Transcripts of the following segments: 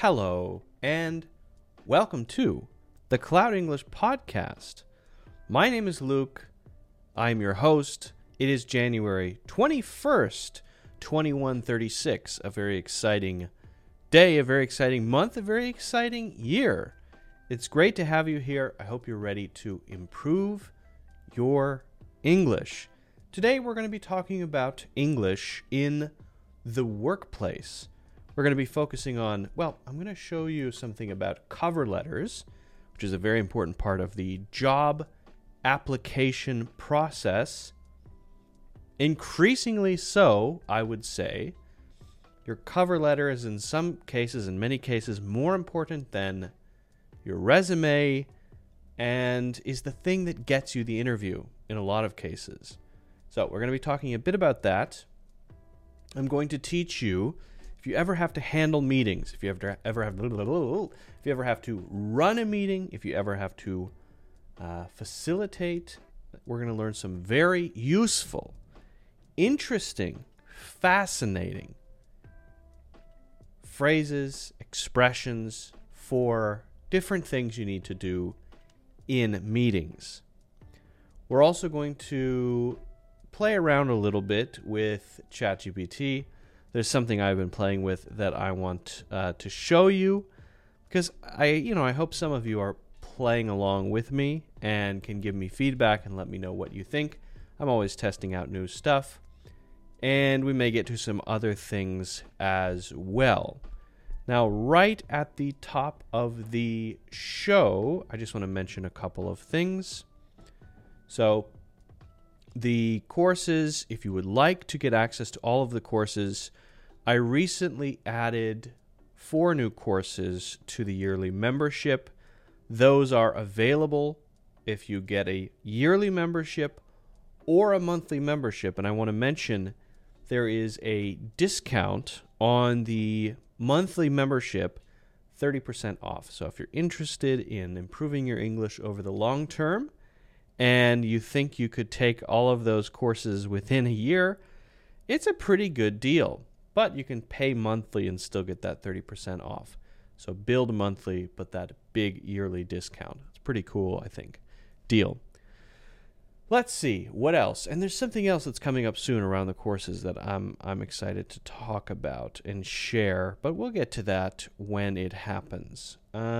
Hello, and welcome to the Cloud English Podcast. My name is Luke. I'm your host. It is January 21st, 2136, a very exciting day, a very exciting month, a very exciting year. It's great to have you here. I hope you're ready to improve your English. Today we're going to be talking about English in the workplace. We're going to be focusing on, I'm going to show you something about cover letters, which is a very important part of the job application process. Increasingly so, I would say. Your cover letter is in some cases, in many cases, more important than your resume and is the thing that gets you the interview in a lot of cases. So we're going to be talking a bit about that. I'm going to teach you, if you ever have to handle meetings, if you ever have to run a meeting, if you ever have to facilitate, we're going to learn some very useful, interesting, fascinating phrases, expressions for different things you need to do in meetings. We're also going to play around a little bit with ChatGPT. There's something I've been playing with that I want to show you because I hope some of you are playing along with me and can give me feedback and let me know what you think. I'm always testing out new stuff, and we may get to some other things as well. Now, right at the top of the show, I just want to mention a couple of things. So, the courses, if you would like to get access to all of the courses, I recently added 4 new courses to the yearly membership. Those are available if you get a yearly membership or a monthly membership. And I want to mention there is a discount on the monthly membership, 30% off. So if you're interested in improving your English over the long term, and you think you could take all of those courses within a year, it's a pretty good deal. But you can pay monthly and still get that 30% off. So build monthly, but that big yearly discount. It's pretty cool, I think. Deal. Let's see, what else? And there's something else that's coming up soon around the courses that I'm excited to talk about and share, but we'll get to that when it happens.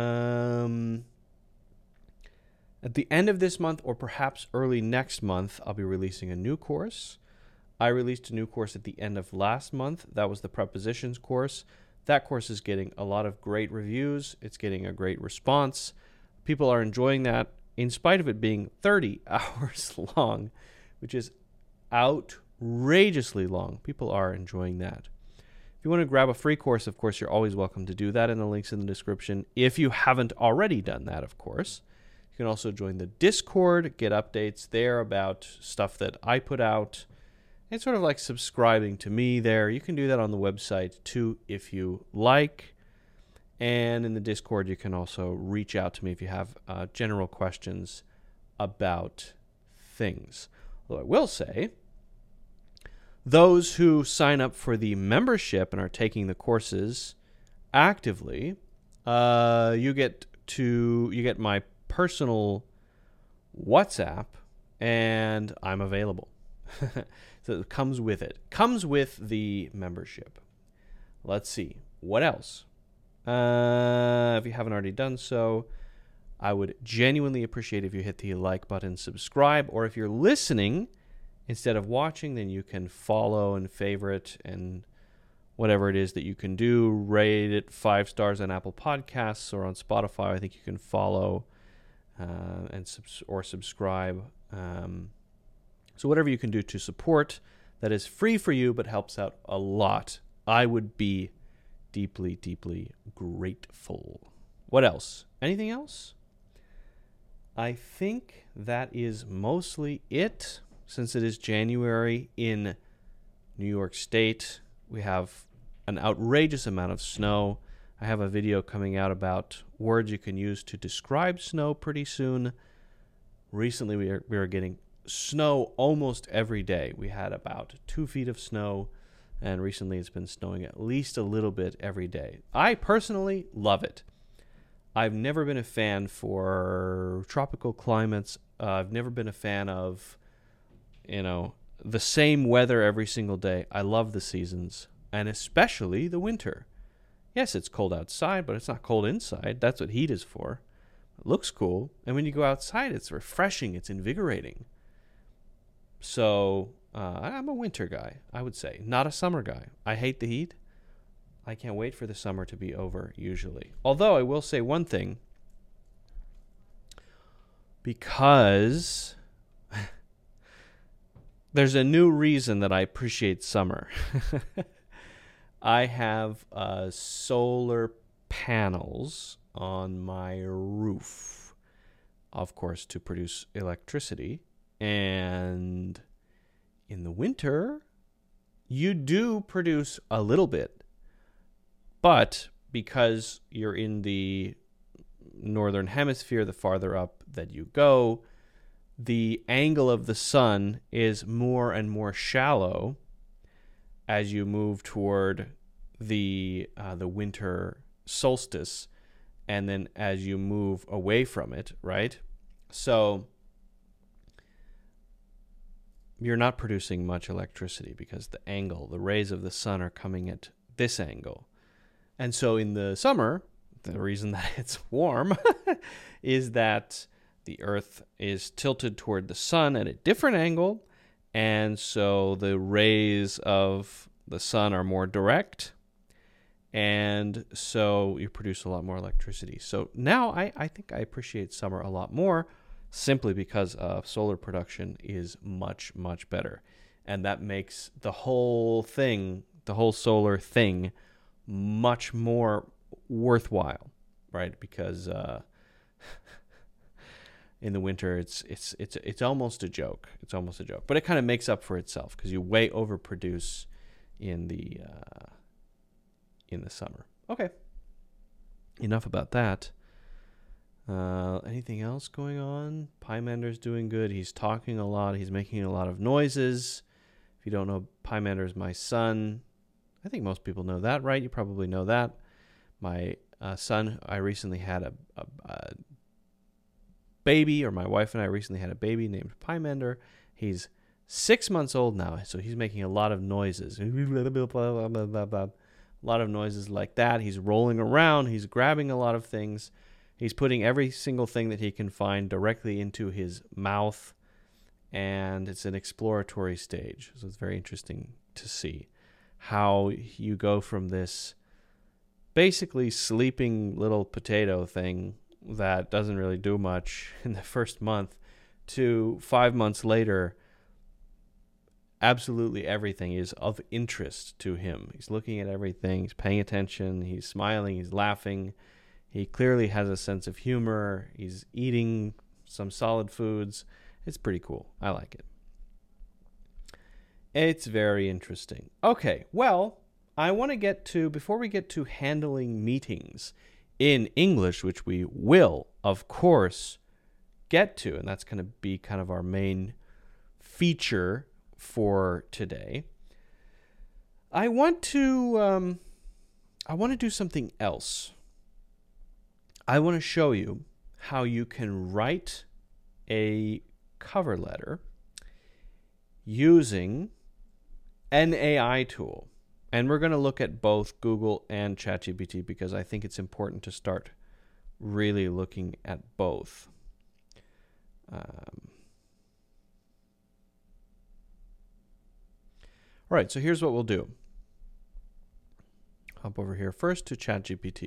At the end of this month, or perhaps early next month, I'll be releasing a new course. I released a new course at the end of last month. That was the prepositions course. That course is getting a lot of great reviews. It's getting a great response. People are enjoying that in spite of it being 30 hours long, which is outrageously long. People are enjoying that. If you want to grab a free course, of course, you're always welcome to do that, and the link's in the description. If you haven't already done that, of course. You can also join the Discord, get updates there about stuff that I put out. It's sort of like subscribing to me there. You can do that on the website too if you like. And in the Discord, you can also reach out to me if you have general questions about things. Although I will say, those who sign up for the membership and are taking the courses actively, you get my personal WhatsApp, and I'm available. So it comes with it. Comes with the membership. Let's see. What else? If you haven't already done so, I would genuinely appreciate if you hit the like button, subscribe, or if you're listening instead of watching, then you can follow and favorite and whatever it is that you can do. Rate it 5 stars on Apple Podcasts or on Spotify. I think you can follow or subscribe. So whatever you can do to support that is free for you but helps out a lot, I would be deeply, deeply grateful. What else? Anything else? I think that is mostly it. Since it is January in New York State, we have an outrageous amount of snow. I have a video coming out about words you can use to describe snow pretty soon. Recently, we are getting snow almost every day. We had about 2 feet of snow And recently it's been snowing at least a little bit every day. I personally love it. I've never been a fan for tropical climates. I've never been a fan of, the same weather every single day. I love the seasons, and especially the winter. Yes, it's cold outside, but it's not cold inside. That's what heat is for. It looks cool, and when you go outside, it's refreshing. It's invigorating. So I'm a winter guy, I would say, not a summer guy. I hate the heat. I can't wait for the summer to be over, usually. Although I will say one thing, because there's a new reason that I appreciate summer. I have solar panels on my roof, of course, to produce electricity. And in the winter, you do produce a little bit. But because you're in the northern hemisphere, the farther up that you go, the angle of the sun is more and more shallow as you move toward the winter solstice, and then as you move away from it, right? So you're not producing much electricity because the rays of the sun are coming at this angle. And so in the summer, the reason that it's warm is that the earth is tilted toward the sun at a different angle, and so the rays of the sun are more direct, and so you produce a lot more electricity. So now I think I appreciate summer a lot more, simply because solar production is much, much better. And that makes the whole solar thing, much more worthwhile, right? Because in the winter, it's almost a joke. It's almost a joke, but it kind of makes up for itself because you way overproduce in the summer. Okay, enough about that. Anything else going on? Pymander's doing good. He's talking a lot. He's making a lot of noises. If you don't know, Pymander's my son. I think most people know that, right? You probably know that. My son, I recently had a baby, or my wife and I recently had a baby named Pymander. He's 6 months old now, so he's making a lot of noises. A lot of noises like that. He's rolling around. He's grabbing a lot of things. He's putting every single thing that he can find directly into his mouth, and it's an exploratory stage. So it's very interesting to see how you go from this basically sleeping little potato thing that doesn't really do much in the first month to 5 months later, absolutely everything is of interest to him. He's looking at everything. He's paying attention. He's smiling. He's laughing. He clearly has a sense of humor. He's eating some solid foods. It's pretty cool. I like it. It's very interesting. Okay, well, I want to get to, before we get to handling meetings in English, which we will, of course, get to, and that's going to be kind of our main feature for today, I want to do something else. I want to show you how you can write a cover letter using an AI tool. And we're going to look at both Google and ChatGPT because I think it's important to start really looking at both. All right, so here's what we'll do. Hop over here first to ChatGPT.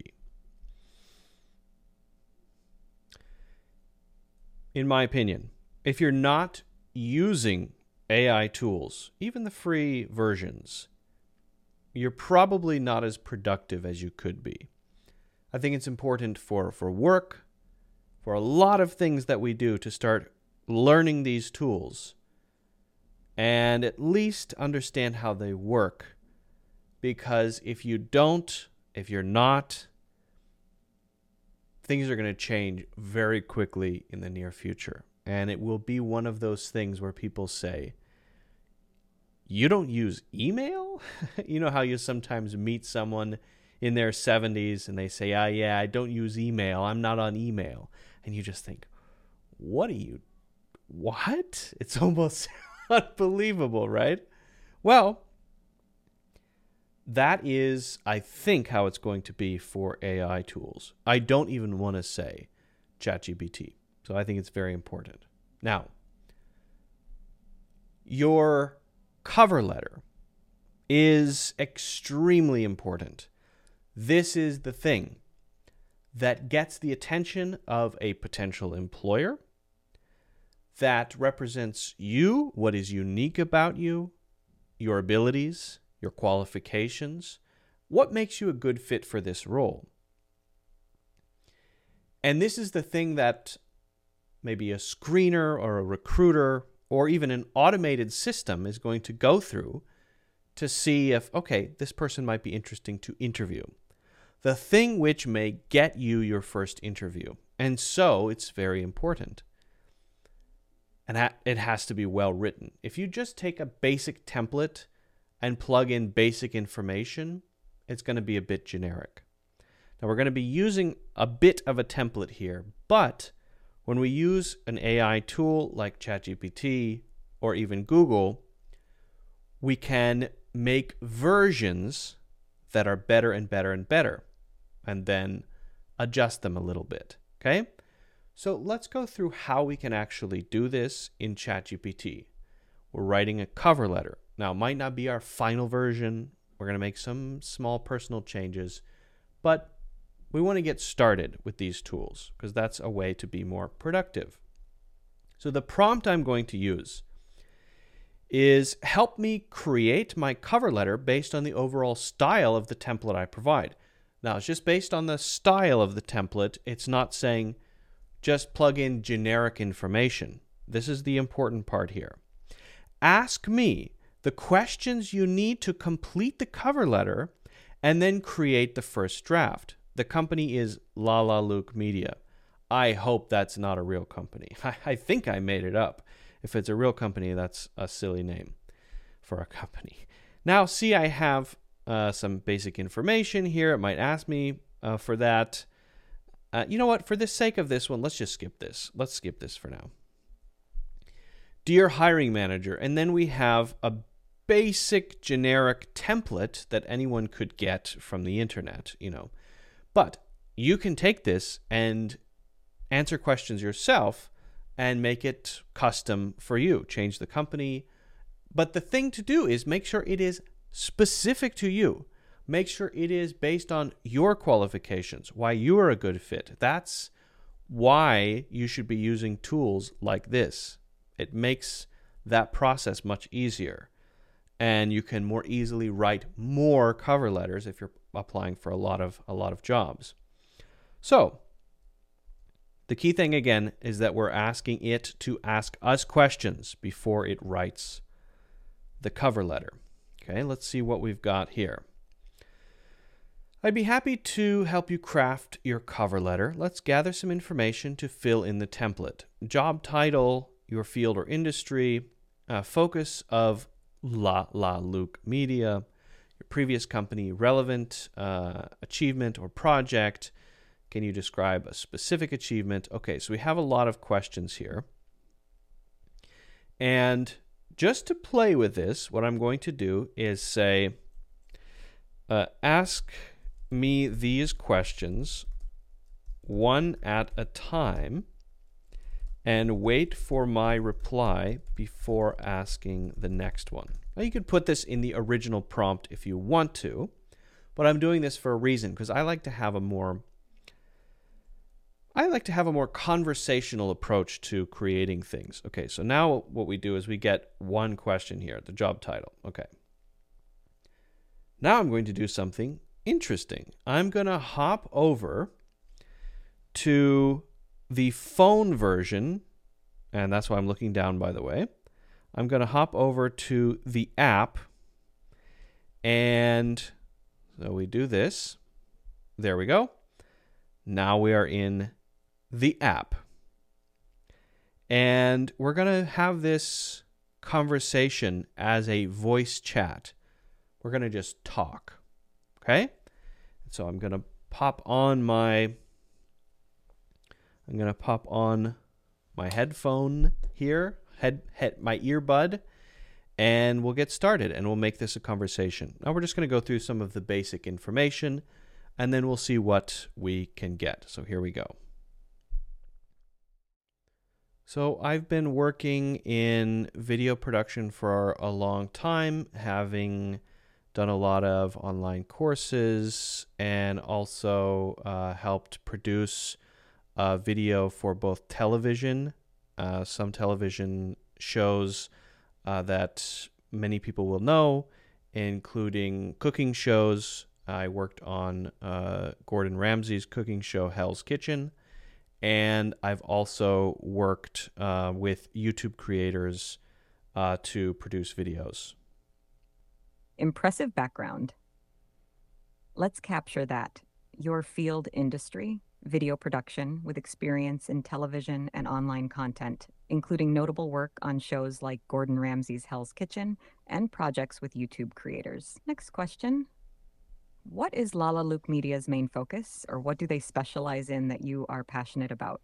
In my opinion, if you're not using AI tools, even the free versions, you're probably not as productive as you could be. I think it's important for work, for a lot of things that we do, to start learning these tools and at least understand how they work. Because if you don't, if you're not, things are going to change very quickly in the near future. And it will be one of those things where people say, You don't use email? You know how you sometimes meet someone in their 70s and they say, yeah, I don't use email. I'm not on email. And you just think, what? It's almost unbelievable, right? Well, that is, I think, how it's going to be for AI tools. I don't even want to say ChatGPT. So I think it's very important. Now, your cover letter is extremely important. This is the thing that gets the attention of a potential employer, that represents you, what is unique about you, your abilities, your qualifications, what makes you a good fit for this role. And this is the thing that maybe a screener or a recruiter or even an automated system is going to go through to see if, okay, this person might be interesting to interview. The thing which may get you your first interview. And so it's very important. And it has to be well written. If you just take a basic template and plug in basic information, it's going to be a bit generic. Now, we're going to be using a bit of a template here, but when we use an AI tool like ChatGPT or even Google, we can make versions that are better and better and better, and then adjust them a little bit, okay? So let's go through how we can actually do this in ChatGPT. We're writing a cover letter. Now, it might not be our final version. We're going to make some small personal changes, but we want to get started with these tools because that's a way to be more productive. So the prompt I'm going to use is help me create my cover letter based on the overall style of the template I provide. Now, it's just based on the style of the template. It's not saying just plug in generic information. This is the important part here. Ask me the questions you need to complete the cover letter and then create the first draft. The company is Luke Media. I hope that's not a real company. I think I made it up. If it's a real company, that's a silly name for a company. Now, see, I have some basic information here. It might ask me for that. You know what? For the sake of this one, let's just skip this. Let's skip this for now. Dear hiring manager, and then we have a basic generic template that anyone could get from the internet, But you can take this and answer questions yourself and make it custom for you. Change the company. But the thing to do is make sure it is specific to you. Make sure it is based on your qualifications, why you are a good fit. That's why you should be using tools like this. It makes that process much easier. And you can more easily write more cover letters if you're applying for a lot of jobs. So, the key thing again is that we're asking it to ask us questions before it writes the cover letter. Okay, let's see what we've got here. I'd be happy to help you craft your cover letter. Let's gather some information to fill in the template. Job title, your field or industry, focus of Luke Media, your previous company, relevant achievement or project. Can you describe a specific achievement? Okay, so we have a lot of questions here. And just to play with this, what I'm going to do is say, ask me these questions one at a time and wait for my reply before asking the next one. Now, you could put this in the original prompt if you want to, but I'm doing this for a reason because I like to have a more conversational approach to creating things. Okay, so now what we do is we get one question here, the job title. Okay. Now I'm going to do something interesting. I'm going to hop over to the phone version, and that's why I'm looking down, by the way. I'm going to hop over to the app, and so we do this. There we go. Now we are in the app. And we're going to have this conversation as a voice chat. We're going to just talk. Okay? So I'm going to pop on my headphone here, my earbud, and we'll get started and we'll make this a conversation. Now we're just going to go through some of the basic information and then we'll see what we can get. So here we go. So I've been working in video production for a long time, having done a lot of online courses and also helped produce video for both television, some television shows that many people will know, including cooking shows. I worked on Gordon Ramsay's cooking show, Hell's Kitchen, and I've also worked with YouTube creators to produce videos. Impressive background. Let's capture that. Your field industry, video production with experience in television and online content, including notable work on shows like Gordon Ramsay's Hell's Kitchen and projects with YouTube creators. Next question. What is Lalalook Media's main focus, or what do they specialize in that you are passionate about?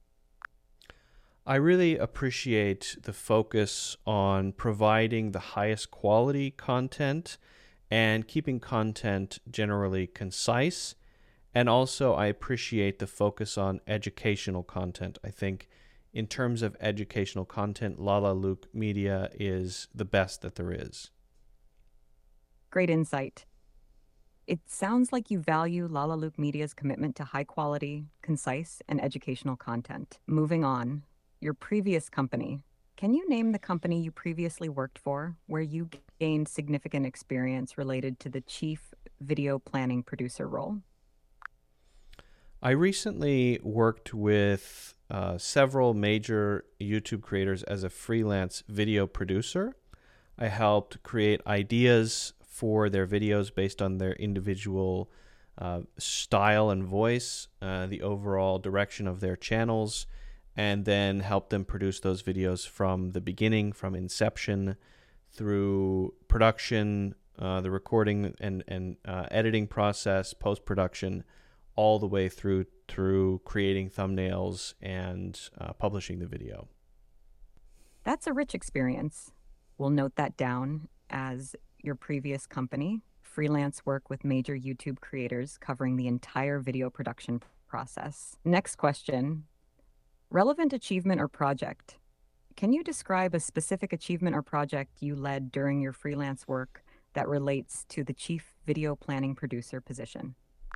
I really appreciate the focus on providing the highest quality content and keeping content generally concise. And also, I appreciate the focus on educational content. I think in terms of educational content, Lalalook Media is the best that there is. Great insight. It sounds like you value Lalalook Media's commitment to high quality, concise, and educational content. Moving on, your previous company. Can you name the company you previously worked for where you gained significant experience related to the chief video planning producer role? I recently worked with several major YouTube creators as a freelance video producer. I helped create ideas for their videos based on their individual style and voice, the overall direction of their channels, and then help them produce those videos from the beginning, from inception through production, the recording and editing process, post-production, all the way through creating thumbnails and publishing the video. That's a rich experience. We'll note that down as your previous company, freelance work with major YouTube creators covering the entire video production process. Next question. Relevant achievement or project. Can you describe a specific achievement or project you led during your freelance work that relates to the chief video planning producer position?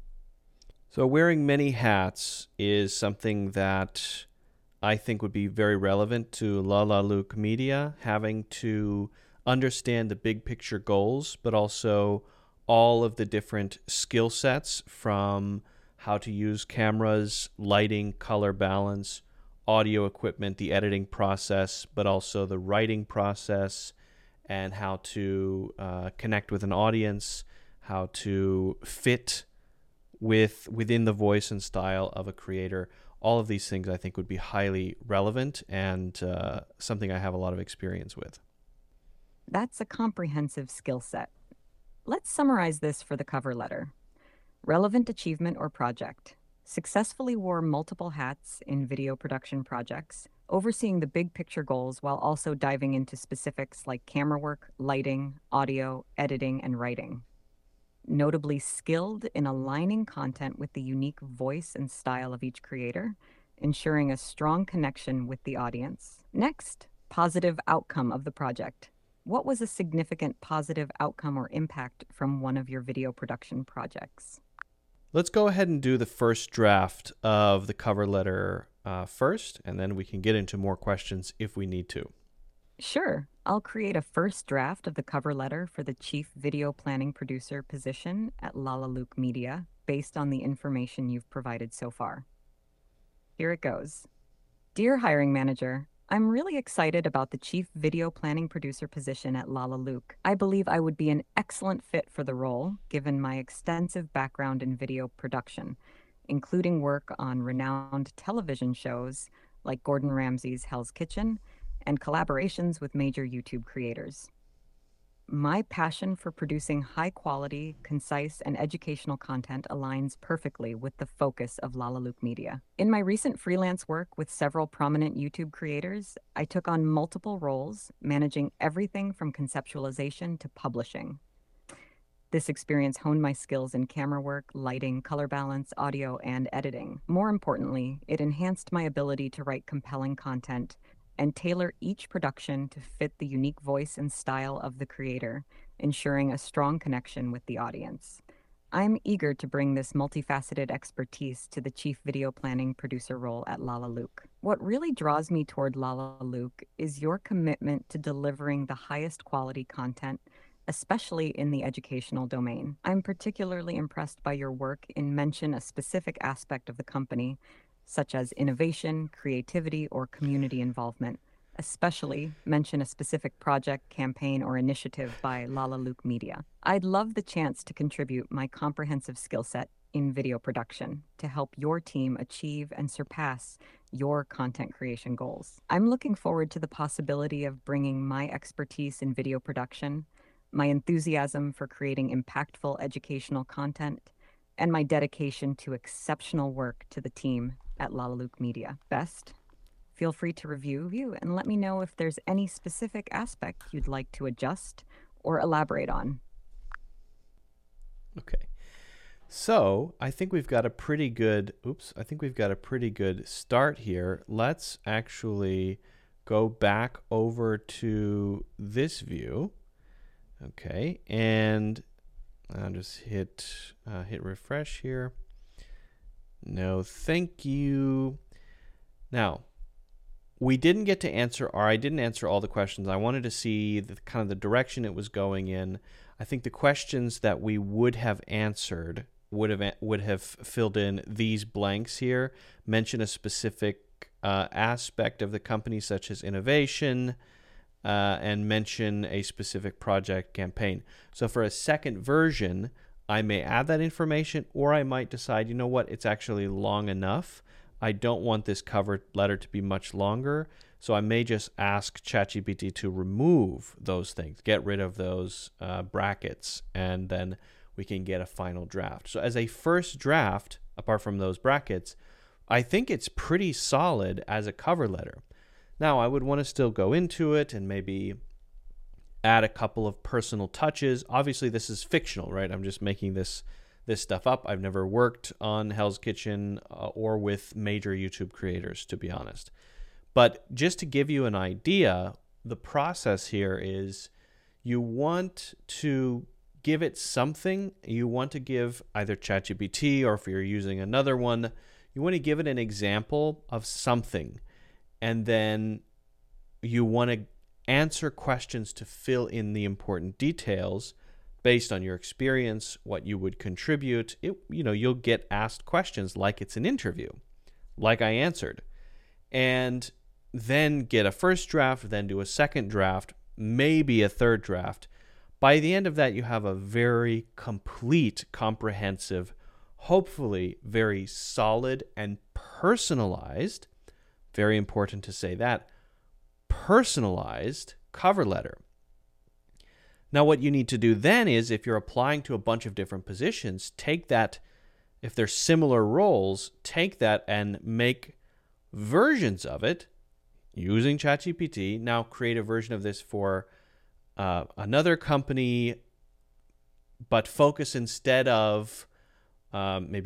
So wearing many hats is something that I think would be very relevant to Lalalook Media, having to understand the big picture goals, but also all of the different skill sets from how to use cameras, lighting, color balance, audio equipment, the editing process, but also the writing process and how to connect with an audience, how to fit within the voice and style of a creator. All of these things I think would be highly relevant and something I have a lot of experience with. That's a comprehensive skill set. Let's summarize this for the cover letter. Relevant achievement or project. Successfully wore multiple hats in video production projects, overseeing the big picture goals while also diving into specifics like camera work, lighting, audio, editing, and writing. Notably skilled in aligning content with the unique voice and style of each creator, ensuring a strong connection with the audience. Next, positive outcome of the project. What was a significant positive outcome or impact from one of your video production projects? Let's go ahead and do the first draft of the cover letter first, and then we can get into more questions if we need to. Sure. I'll create a first draft of the cover letter for the Chief Video Planning Producer position at Lalalook Media based on the information you've provided so far. Here it goes. Dear Hiring Manager, I'm really excited about the Chief Video Planning Producer position at Lalalook. I believe I would be an excellent fit for the role, given my extensive background in video production, including work on renowned television shows like Gordon Ramsay's Hell's Kitchen and collaborations with major YouTube creators. My passion for producing high-quality, concise, and educational content aligns perfectly with the focus of Lalaluke Media. In my recent freelance work with several prominent YouTube creators, I took on multiple roles, managing everything from conceptualization to publishing. This experience honed my skills in camera work, lighting, color balance, audio, and editing. More importantly, it enhanced my ability to write compelling content and tailor each production to fit the unique voice and style of the creator, ensuring a strong connection with the audience. I'm eager to bring this multifaceted expertise to the chief video planning producer role at Lalaluke. What really draws me toward Lalaluke is your commitment to delivering the highest quality content, especially in the educational domain. I'm particularly impressed by your work in mention a specific aspect of the company, such as innovation, creativity, or community involvement. Especially mention a specific project, campaign, or initiative by Lalaluke Media. I'd love the chance to contribute my comprehensive skill set in video production to help your team achieve and surpass your content creation goals. I'm looking forward to the possibility of bringing my expertise in video production, my enthusiasm for creating impactful educational content, and my dedication to exceptional work to the team at Lalaluke Media. Best, feel free to review and let me know if there's any specific aspect you'd like to adjust or elaborate on. Okay. So I think we've got a pretty good, start here. Let's actually go back over to this view. Okay. And I'll just hit refresh here. No, thank you. Now, we didn't get to answer, or I didn't answer all the questions. I wanted to see the kind of the direction it was going in. I think the questions that we would have answered would have filled in these blanks here. Mention a specific aspect of the company, such as innovation, and mention a specific project campaign. So for a second version, I may add that information, or I might decide, you know what, it's actually long enough. I don't want this cover letter to be much longer, so I may just ask ChatGPT to remove those things, get rid of those brackets, and then we can get a final draft. So as a first draft, apart from those brackets, I think it's pretty solid as a cover letter. Now, I would want to still go into it and maybe add a couple of personal touches. Obviously, this is fictional, right? I'm just making this stuff up. I've never worked on Hell's Kitchen or with major YouTube creators, to be honest. But just to give you an idea, the process here is you want to give it something. You want to give either ChatGPT, or if you're using another one, you want to give it an example of something. And then you want to answer questions to fill in the important details based on your experience, what you would contribute. You'll get asked questions like it's an interview, like I answered. And then get a first draft, then do a second draft, maybe a third draft. By the end of that, you have a very complete, comprehensive, hopefully very solid and personalized, very important to say that, personalized cover letter. Now, what you need to do then is, if you're applying to a bunch of different positions, take that, if they're similar roles, take that and make versions of it using ChatGPT. Now create a version of this for another company, but focus instead of my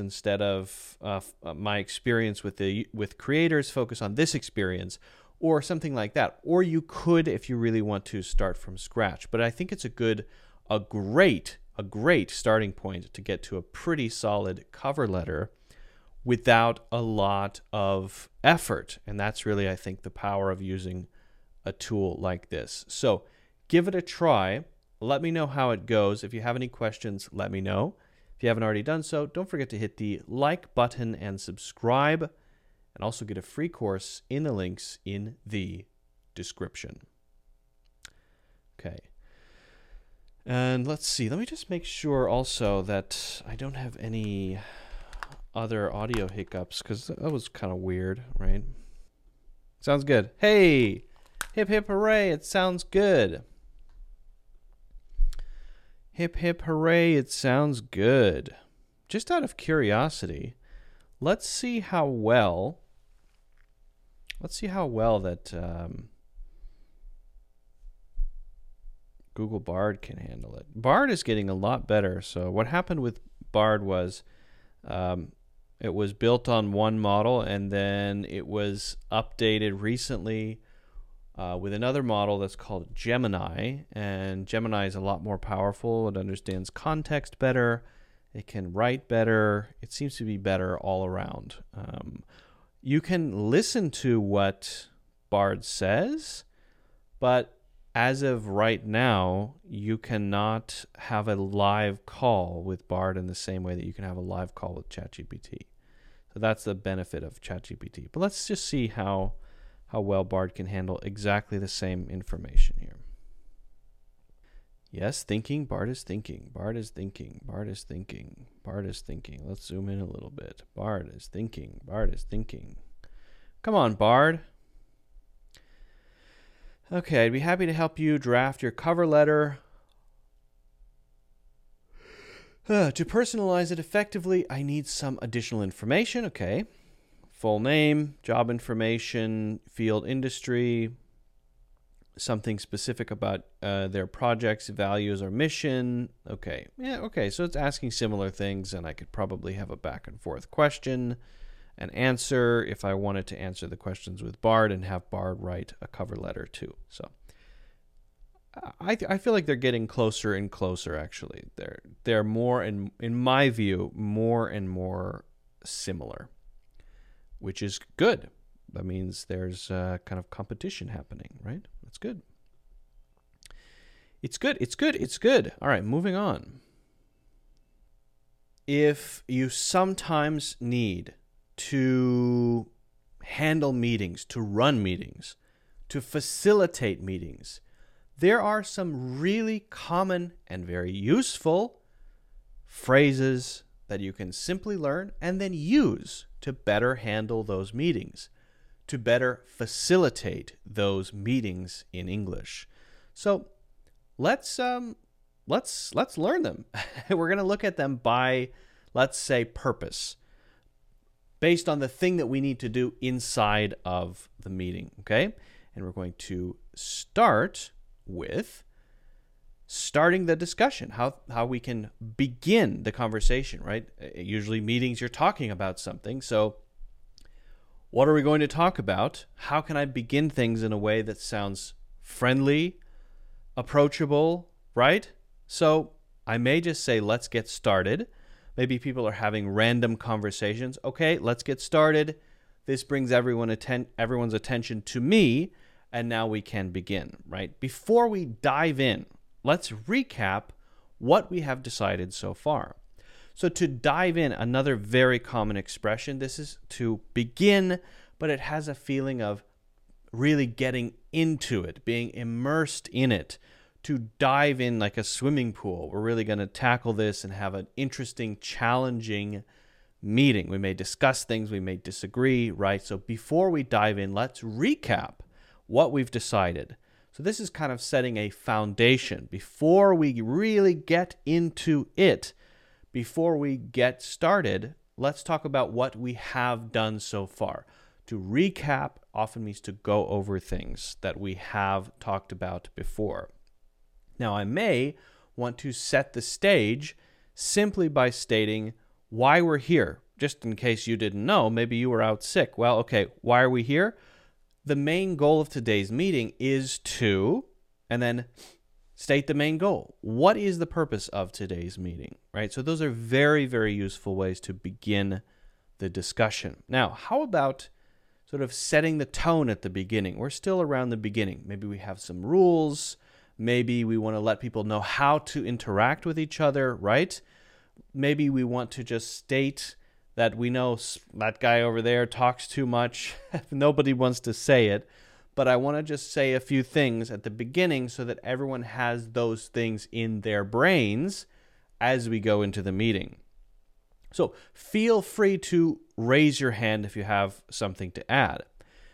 experience with creators, focus on this experience, or something like that. Or you could, if you really want to, start from scratch. But I think it's a great starting point to get to a pretty solid cover letter without a lot of effort. And that's really, I think, the power of using a tool like this. So give it a try. Let me know how it goes. If you have any questions, let me know. If you haven't already done so, don't forget to hit the like button and subscribe, and also get a free course in the links in the description. Okay. And let's see. Let me just make sure also that I don't have any other audio hiccups, because that was kind of weird, right? Sounds good. Hey, Hip, hip, hooray, it sounds good. Hip, hip, hooray, it sounds good. Just out of curiosity, let's see how well that Google Bard can handle it. Bard is getting a lot better. So what happened with Bard was it was built on one model, and then it was updated recently with another model that's called Gemini. And Gemini is a lot more powerful. It understands context better. It can write better. It seems to be better all around. You can listen to what Bard says, but as of right now, you cannot have a live call with Bard in the same way that you can have a live call with ChatGPT. So that's the benefit of ChatGPT. But let's just see how well Bard can handle exactly the same information here. Yes, thinking, Bard is thinking, Bard is thinking, Bard is thinking, Bard is thinking. Let's zoom in a little bit. Bard is thinking, Bard is thinking. Come on, Bard. Okay, I'd be happy to help you draft your cover letter. To personalize it effectively, I need some additional information. Okay. Full name, job information, field industry, something specific about their projects, values, or mission. Okay. Yeah, okay. So it's asking similar things, and I could probably have a back and forth question and answer if I wanted to answer the questions with Bard and have Bard write a cover letter too. So I feel like they're getting closer and closer, actually. They're more, in my view, more and more similar, which is good. That means there's kind of competition happening, right? That's good. It's good. It's good. It's good. All right, moving on. If you sometimes need to handle meetings, to run meetings, to facilitate meetings, there are some really common and very useful phrases that you can simply learn and then use to better handle those meetings, to better facilitate those meetings in English. So let's learn them. We're going to look at them by, let's say, purpose, based on the thing that we need to do inside of the meeting, okay? And we're going to start with starting the discussion, how we can begin the conversation, right? Usually meetings, you're talking about something. So what are we going to talk about? How can I begin things in a way that sounds friendly, approachable, right? So I may just say, let's get started. Maybe people are having random conversations. Okay, let's get started. This brings everyone's attention to me, and now we can begin, right? Before we dive in, let's recap what we have decided so far. So to dive in, another very common expression, this is to begin, but it has a feeling of really getting into it, being immersed in it. To dive in like a swimming pool. We're really going to tackle this and have an interesting, challenging meeting. We may discuss things, we may disagree, right? So before we dive in, let's recap what we've decided. So this is kind of setting a foundation. Before we really get into it, before we get started, let's talk about what we have done so far. To recap often means to go over things that we have talked about before. Now, I may want to set the stage simply by stating why we're here. Just in case you didn't know, maybe you were out sick. Well, okay, why are we here? The main goal of today's meeting is to, and then state the main goal. What is the purpose of today's meeting, right? So those are very, very useful ways to begin the discussion. Now, how about sort of setting the tone at the beginning? We're still around the beginning. Maybe we have some rules. Maybe we want to let people know how to interact with each other, right? Maybe we want to just state that we know that guy over there talks too much. Nobody wants to say it, but I want to just say a few things at the beginning so that everyone has those things in their brains as we go into the meeting. So feel free to raise your hand if you have something to add.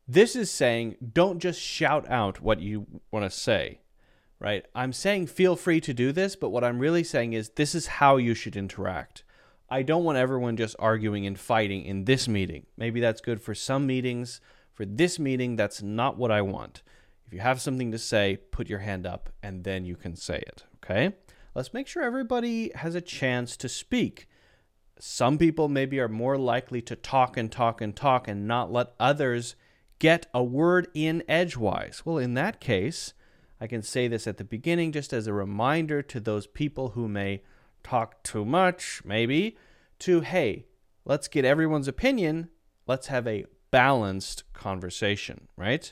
This is saying don't just shout out what you want to say, right? I'm saying feel free to do this, but what I'm really saying is this is how you should interact. I don't want everyone just arguing and fighting in this meeting. Maybe that's good for some meetings. For this meeting, that's not what I want. If you have something to say, put your hand up and then you can say it, okay? Let's make sure everybody has a chance to speak. Some people maybe are more likely to talk and talk and talk and not let others get a word in edgewise. Well, in that case, I can say this at the beginning just as a reminder to those people who may talk too much, maybe, to, hey, let's get everyone's opinion. Let's have a balanced conversation, right?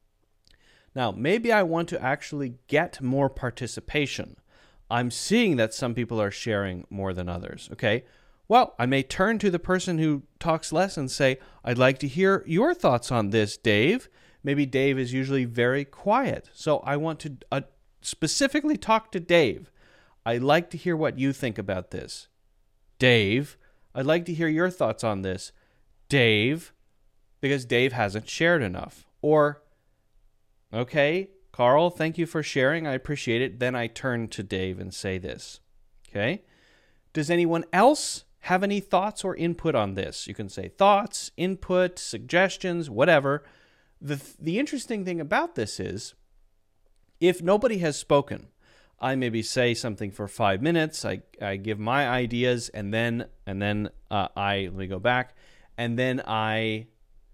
Now, maybe I want to actually get more participation. I'm seeing that some people are sharing more than others, okay? Well, I may turn to the person who talks less and say, I'd like to hear your thoughts on this, Dave. Maybe Dave is usually very quiet, so I want to specifically talk to Dave. I'd like to hear what you think about this. Dave, I'd like to hear your thoughts on this. Dave, because Dave hasn't shared enough. Or, okay, Carl, thank you for sharing. I appreciate it. Then I turn to Dave and say this. Okay? Does anyone else have any thoughts or input on this? You can say thoughts, input, suggestions, whatever. The interesting thing about this is, if nobody has spoken, I maybe say something for 5 minutes, I give my ideas, and then let me go back, and then I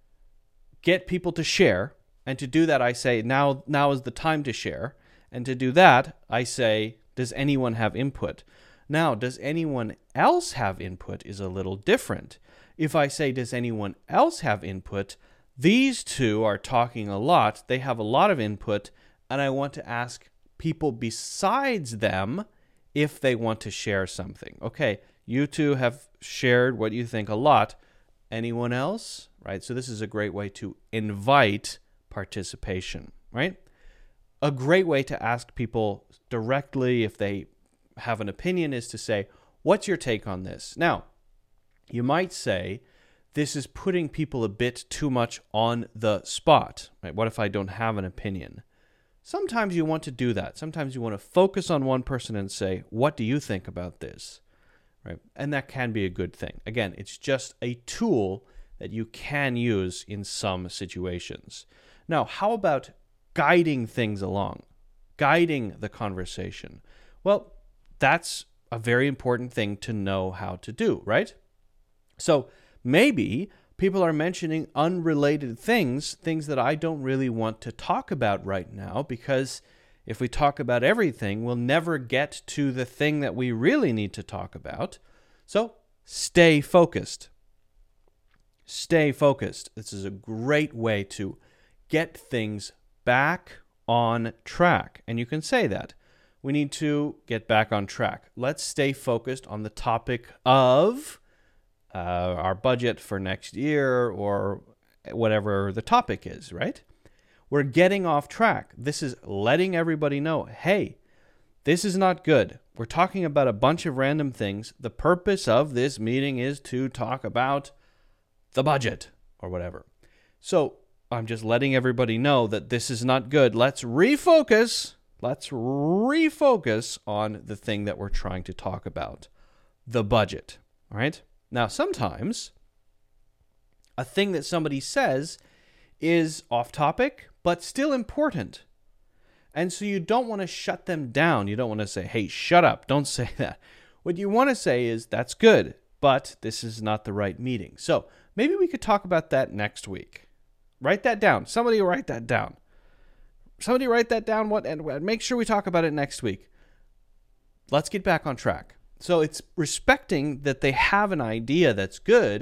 get people to share, and to do that I say, now is the time to share, and to do that I say, does anyone have input? Now, does anyone else have input is a little different. If I say, does anyone else have input, these two are talking a lot, they have a lot of input, and I want to ask people besides them if they want to share something. Okay, you two have shared what you think a lot. Anyone else? Right? So this is a great way to invite participation, right? A great way to ask people directly if they have an opinion is to say, what's your take on this? Now, you might say, this is putting people a bit too much on the spot, right? What if I don't have an opinion? Sometimes you want to do that. Sometimes you want to focus on one person and say, what do you think about this? Right? And that can be a good thing. Again, it's just a tool that you can use in some situations. Now, how about guiding things along? Guiding the conversation. Well, that's a very important thing to know how to do, right? So maybe people are mentioning unrelated things that I don't really want to talk about right now, because if we talk about everything, we'll never get to the thing that we really need to talk about. So stay focused. Stay focused. This is a great way to get things back on track. And you can say that. We need to get back on track. Let's stay focused on the topic of our budget for next year, or whatever the topic is, right? We're getting off track. This is letting everybody know, hey, this is not good. We're talking about a bunch of random things. The purpose of this meeting is to talk about the budget or whatever. So I'm just letting everybody know that this is not good. Let's refocus. Let's refocus on the thing that we're trying to talk about, the budget, all right? Now, sometimes a thing that somebody says is off topic, but still important. And so you don't want to shut them down. You don't want to say, hey, shut up. Don't say that. What you want to say is, that's good, but this is not the right meeting. So maybe we could talk about that next week. Write that down. Somebody write that down. Somebody write that down, and make sure we talk about it next week. Let's get back on track. So it's respecting that they have an idea that's good,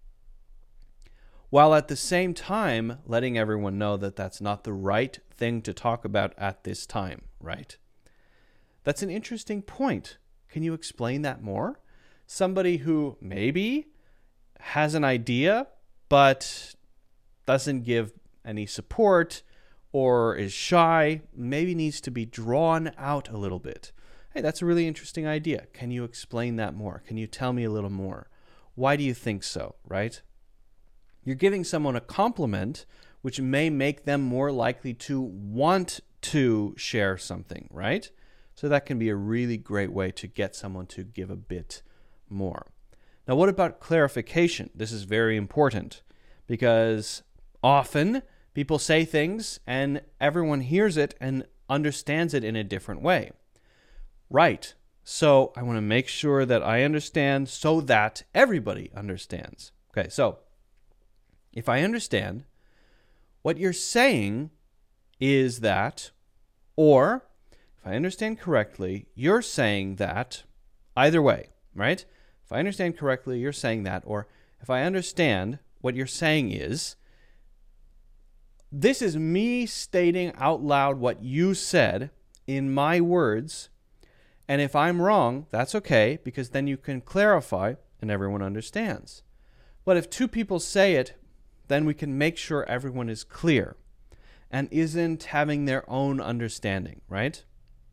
while at the same time letting everyone know that that's not the right thing to talk about at this time, right? That's an interesting point. Can you explain that more? Somebody who maybe has an idea, but doesn't give any support, or is shy, maybe needs to be drawn out a little bit. Hey, that's a really interesting idea. Can you explain that more? Can you tell me a little more? Why do you think so, right? You're giving someone a compliment which may make them more likely to want to share something, right? So that can be a really great way to get someone to give a bit more. Now, what about clarification? This is very important because often people say things and everyone hears it and understands it in a different way. Right. So I want to make sure that I understand so that everybody understands. Okay, so if I understand, what you're saying is that, or if I understand correctly, you're saying that, either way, right? If I understand correctly, you're saying that, or if I understand what you're saying is, this is me stating out loud what you said in my words, and if I'm wrong, that's okay, because then you can clarify and everyone understands. But if two people say it, then we can make sure everyone is clear and isn't having their own understanding, right?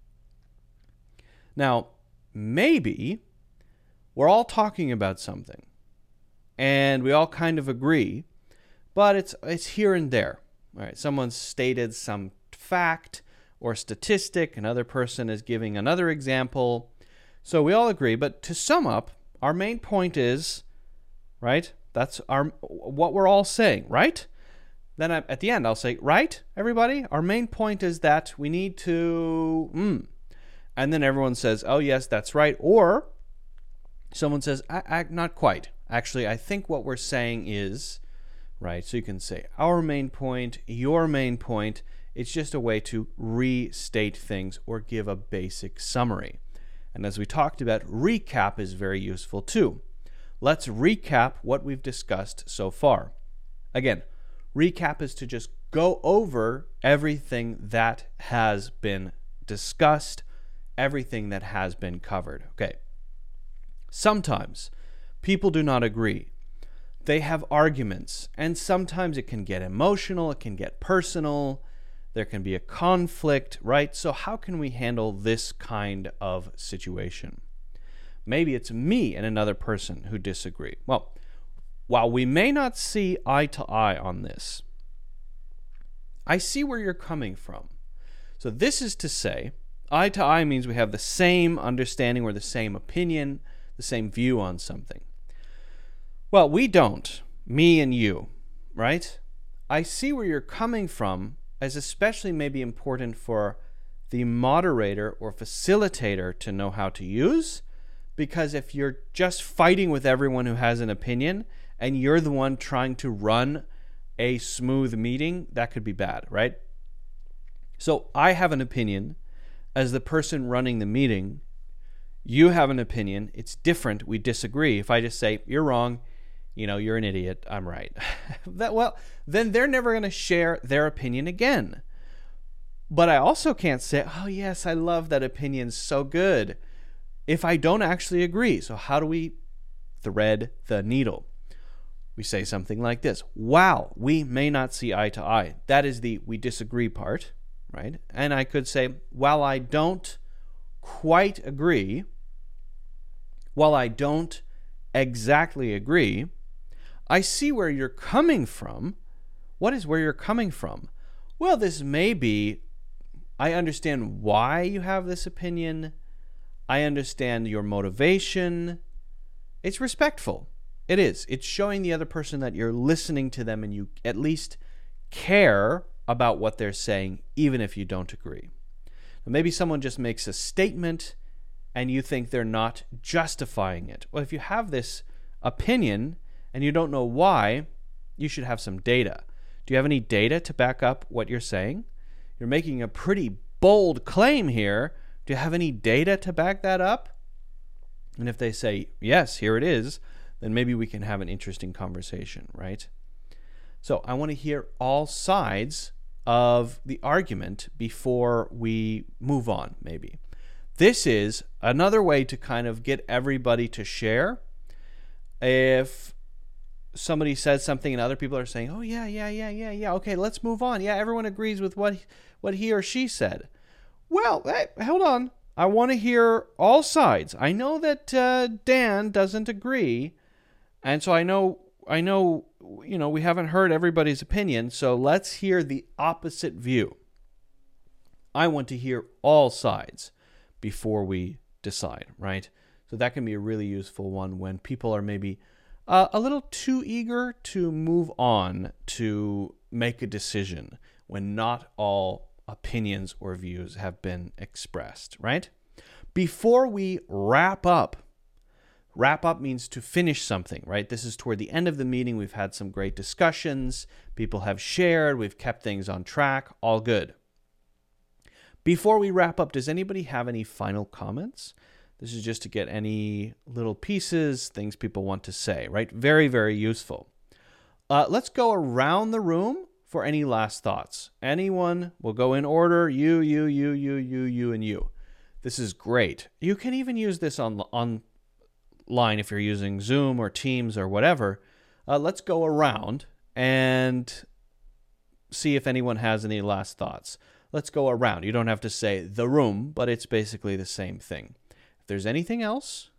Now, maybe we're all talking about something and we all kind of agree, but it's here and there. All right, someone's stated some fact or statistic, another person is giving another example. So we all agree, but to sum up, our main point is, right? That's what we're all saying, right? Then at the end, I'll say, right, everybody? Our main point is that we need to, and then everyone says, oh, yes, that's right. Or someone says, not quite. Actually, I think what we're saying is, right? So you can say our main point, your main point. It's just a way to restate things or give a basic summary. And as we talked about, recap is very useful too. Let's recap what we've discussed so far. Again, recap is to just go over everything that has been discussed, everything that has been covered. Okay. Sometimes people do not agree. They have arguments, and sometimes it can get emotional, it can get personal, there can be a conflict, right? So how can we handle this kind of situation? Maybe it's me and another person who disagree. Well, while we may not see eye to eye on this, I see where you're coming from. So this is to say, eye to eye means we have the same understanding or the same opinion, the same view on something. Well, we don't, me and you, right? I see where you're coming from as especially maybe important for the moderator or facilitator to know how to use, because if you're just fighting with everyone who has an opinion and you're the one trying to run a smooth meeting, that could be bad, right? So I have an opinion as the person running the meeting. You have an opinion. It's different. We disagree. If I just say, you're wrong, you're an idiot, I'm right. Then they're never going to share their opinion again. But I also can't say, oh, yes, I love that opinion, so good, if I don't actually agree. So how do we thread the needle? We say something like this. Wow, we may not see eye to eye. That is the we disagree part, right? And I could say, while I don't quite agree, while I don't exactly agree, I see where you're coming from. What is where you're coming from? Well, this may be, I understand why you have this opinion. I understand your motivation. It's respectful. It is. It's showing the other person that you're listening to them and you at least care about what they're saying, even if you don't agree. Now, maybe someone just makes a statement and you think they're not justifying it. Well, if you have this opinion and you don't know why, you should have some data. Do you have any data to back up what you're saying? You're making a pretty bold claim here. Do you have any data to back that up? And if they say, yes, here it is, then maybe we can have an interesting conversation, right? So I want to hear all sides of the argument before we move on, maybe. This is another way to kind of get everybody to share. If somebody says something and other people are saying, oh, yeah, okay, let's move on. Yeah, everyone agrees with what he or she said. Well, hey, hold on. I want to hear all sides. I know that Dan doesn't agree, and so I know we haven't heard everybody's opinion, so let's hear the opposite view. I want to hear all sides before we decide, right? So that can be a really useful one when people are maybe a little too eager to move on to make a decision when not all opinions or views have been expressed, right? Before we wrap up means to finish something, right? This is toward the end of the meeting. We've had some great discussions. People have shared. We've kept things on track. All good. Before we wrap up, does anybody have any final comments? This is just to get any little pieces, things people want to say, right? Very, very useful. Let's go around the room for any last thoughts. Anyone? We'll go in order. You, and you. This is great. You can even use this online if you're using Zoom or Teams or whatever. Let's go around and see if anyone has any last thoughts. Let's go around. You don't have to say the room, but it's basically the same thing. If there's anything else,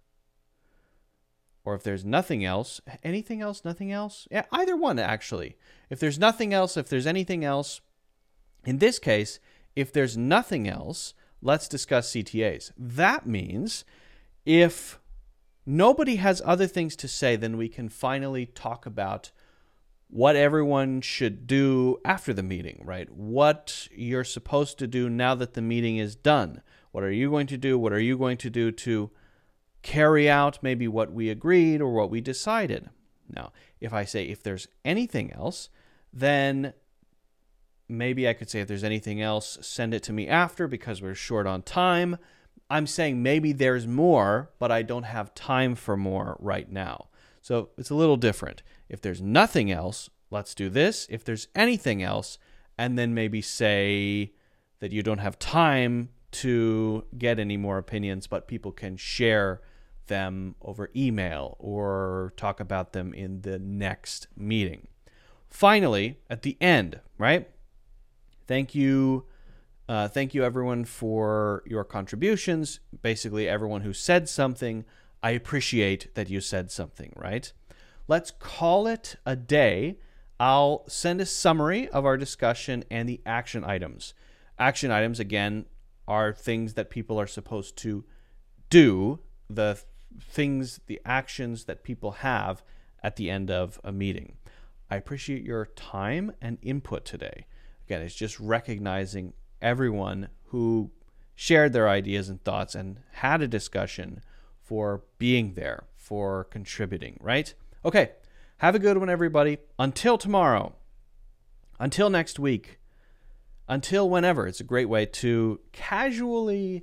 or if there's nothing else, anything else, nothing else? Yeah, either one, actually. If there's nothing else, if there's anything else, in this case, if there's nothing else, let's discuss CTAs. That means if nobody has other things to say, then we can finally talk about what everyone should do after the meeting, right? What you're supposed to do now that the meeting is done. What are you going to do? What are you going to do to carry out maybe what we agreed or what we decided? Now, if I say if there's anything else, then maybe I could say if there's anything else, send it to me after because we're short on time. I'm saying maybe there's more, but I don't have time for more right now. So it's a little different. If there's nothing else, let's do this. If there's anything else, and then maybe say that you don't have time to get any more opinions, but people can share them over email or talk about them in the next meeting. Finally, at the end, right? Thank you everyone for your contributions. Basically, everyone who said something, I appreciate that you said something, right? Let's call it a day. I'll send a summary of our discussion and the action items. Action items, again, are things that people are supposed to do, the actions that people have at the end of a meeting. I appreciate your time and input today. Again, it's just recognizing everyone who shared their ideas and thoughts and had a discussion for being there, for contributing, right? Okay, have a good one, everybody. Until tomorrow, until next week, until whenever. It's a great way to casually,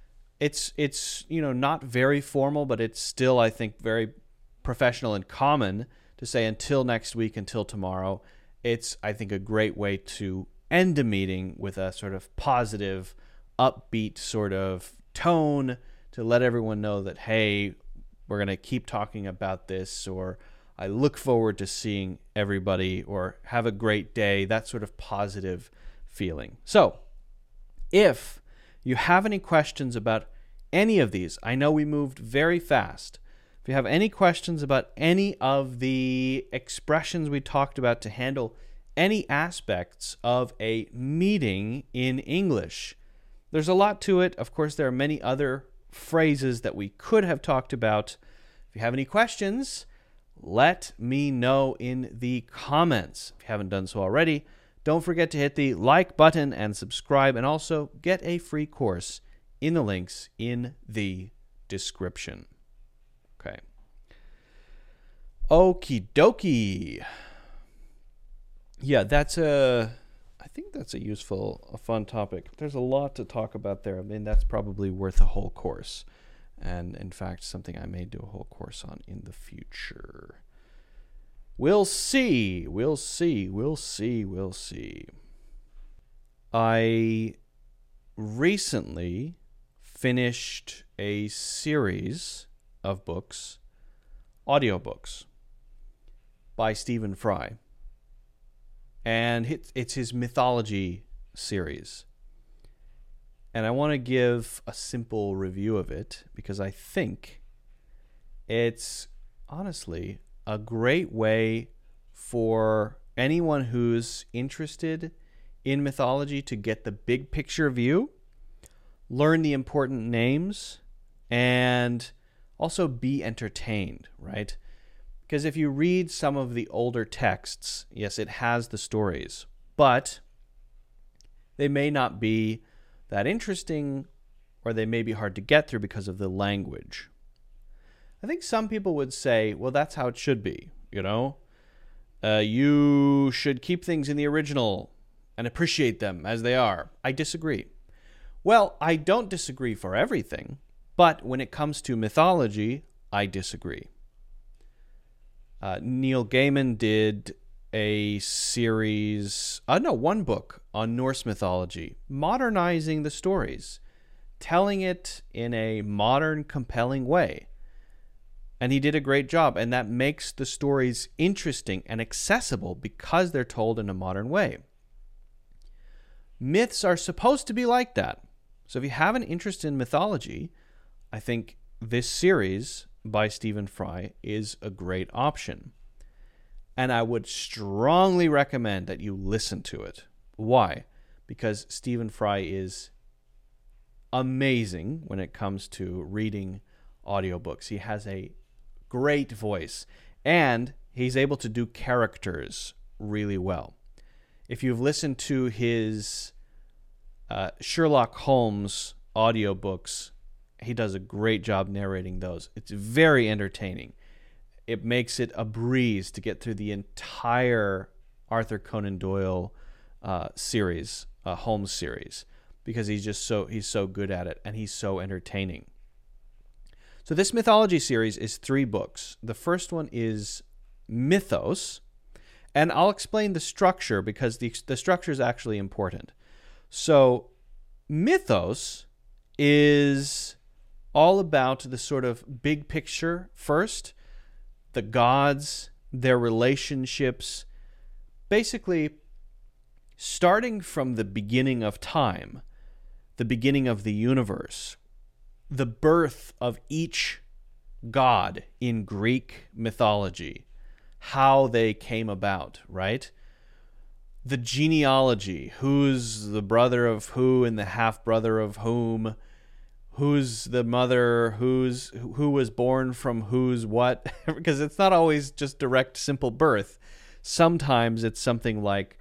it's not very formal, but it's still, I think, very professional and common to say until next week, until tomorrow. It's, I think, a great way to end a meeting with a sort of positive, upbeat sort of tone to let everyone know that, hey, we're going to keep talking about this, or I look forward to seeing everybody, or have a great day, that sort of positive feeling. So if you have any questions about any of these, I know we moved very fast. If you have any questions about any of the expressions we talked about to handle any aspects of a meeting in English, there's a lot to it. Of course, there are many other phrases that we could have talked about. If you have any questions, let me know in the comments. If you haven't done so already, don't forget to hit the like button and subscribe, and also get a free course in the links in the description. Okay. Okie dokie. Yeah, I think that's a useful, a fun topic. There's a lot to talk about there. I mean, that's probably worth a whole course. And in fact, something I may do a whole course on in the future. We'll see. I recently finished a series of books, audiobooks, by Stephen Fry. And it's his mythology series. And I want to give a simple review of it because I think it's honestly a great way for anyone who's interested in mythology to get the big picture view, learn the important names, and also be entertained, right? Because if you read some of the older texts, yes, it has the stories, but they may not be that interesting, or they may be hard to get through because of the language. I think some people would say, well, that's how it should be, you know? You should keep things in the original and appreciate them as they are. I disagree. Well, I don't disagree for everything, but when it comes to mythology, I disagree. Neil Gaiman did a series, one book on Norse mythology, modernizing the stories, telling it in a modern, compelling way. And he did a great job, and that makes the stories interesting and accessible because they're told in a modern way. Myths are supposed to be like that. So if you have an interest in mythology, I think this series by Stephen Fry is a great option. And I would strongly recommend that you listen to it. Why? Because Stephen Fry is amazing when it comes to reading audiobooks. He has a great voice, and he's able to do characters really well. If you've listened to his Sherlock Holmes audiobooks, he does a great job narrating those. It's very entertaining. It makes it a breeze to get through the entire Arthur Conan Doyle series, Holmes series, because he's so good at it, and he's so entertaining. So this mythology series is 3 books. The first one is Mythos, and I'll explain the structure because the structure is actually important. So Mythos is all about the sort of big picture first, the gods, their relationships, basically starting from the beginning of time, the beginning of the universe, the birth of each god in Greek mythology, how they came about, right? The genealogy, who's the brother of who and the half-brother of whom, who's the mother, who was born from who's what, because it's not always just direct, simple birth. Sometimes it's something like,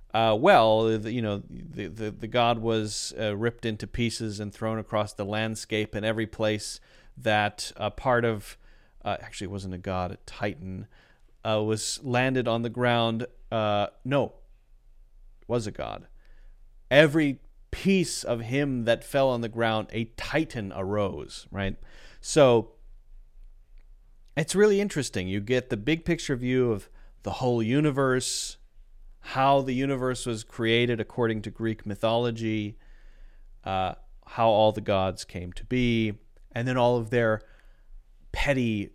the god was ripped into pieces and thrown across the landscape, and every place that a part of, actually it wasn't a god, a titan, was landed on the ground. No, it was a god. Every piece of him that fell on the ground, a titan arose, right? So it's really interesting. You get the big picture view of the whole universe, how the universe was created according to Greek mythology, how all the gods came to be, and then all of their petty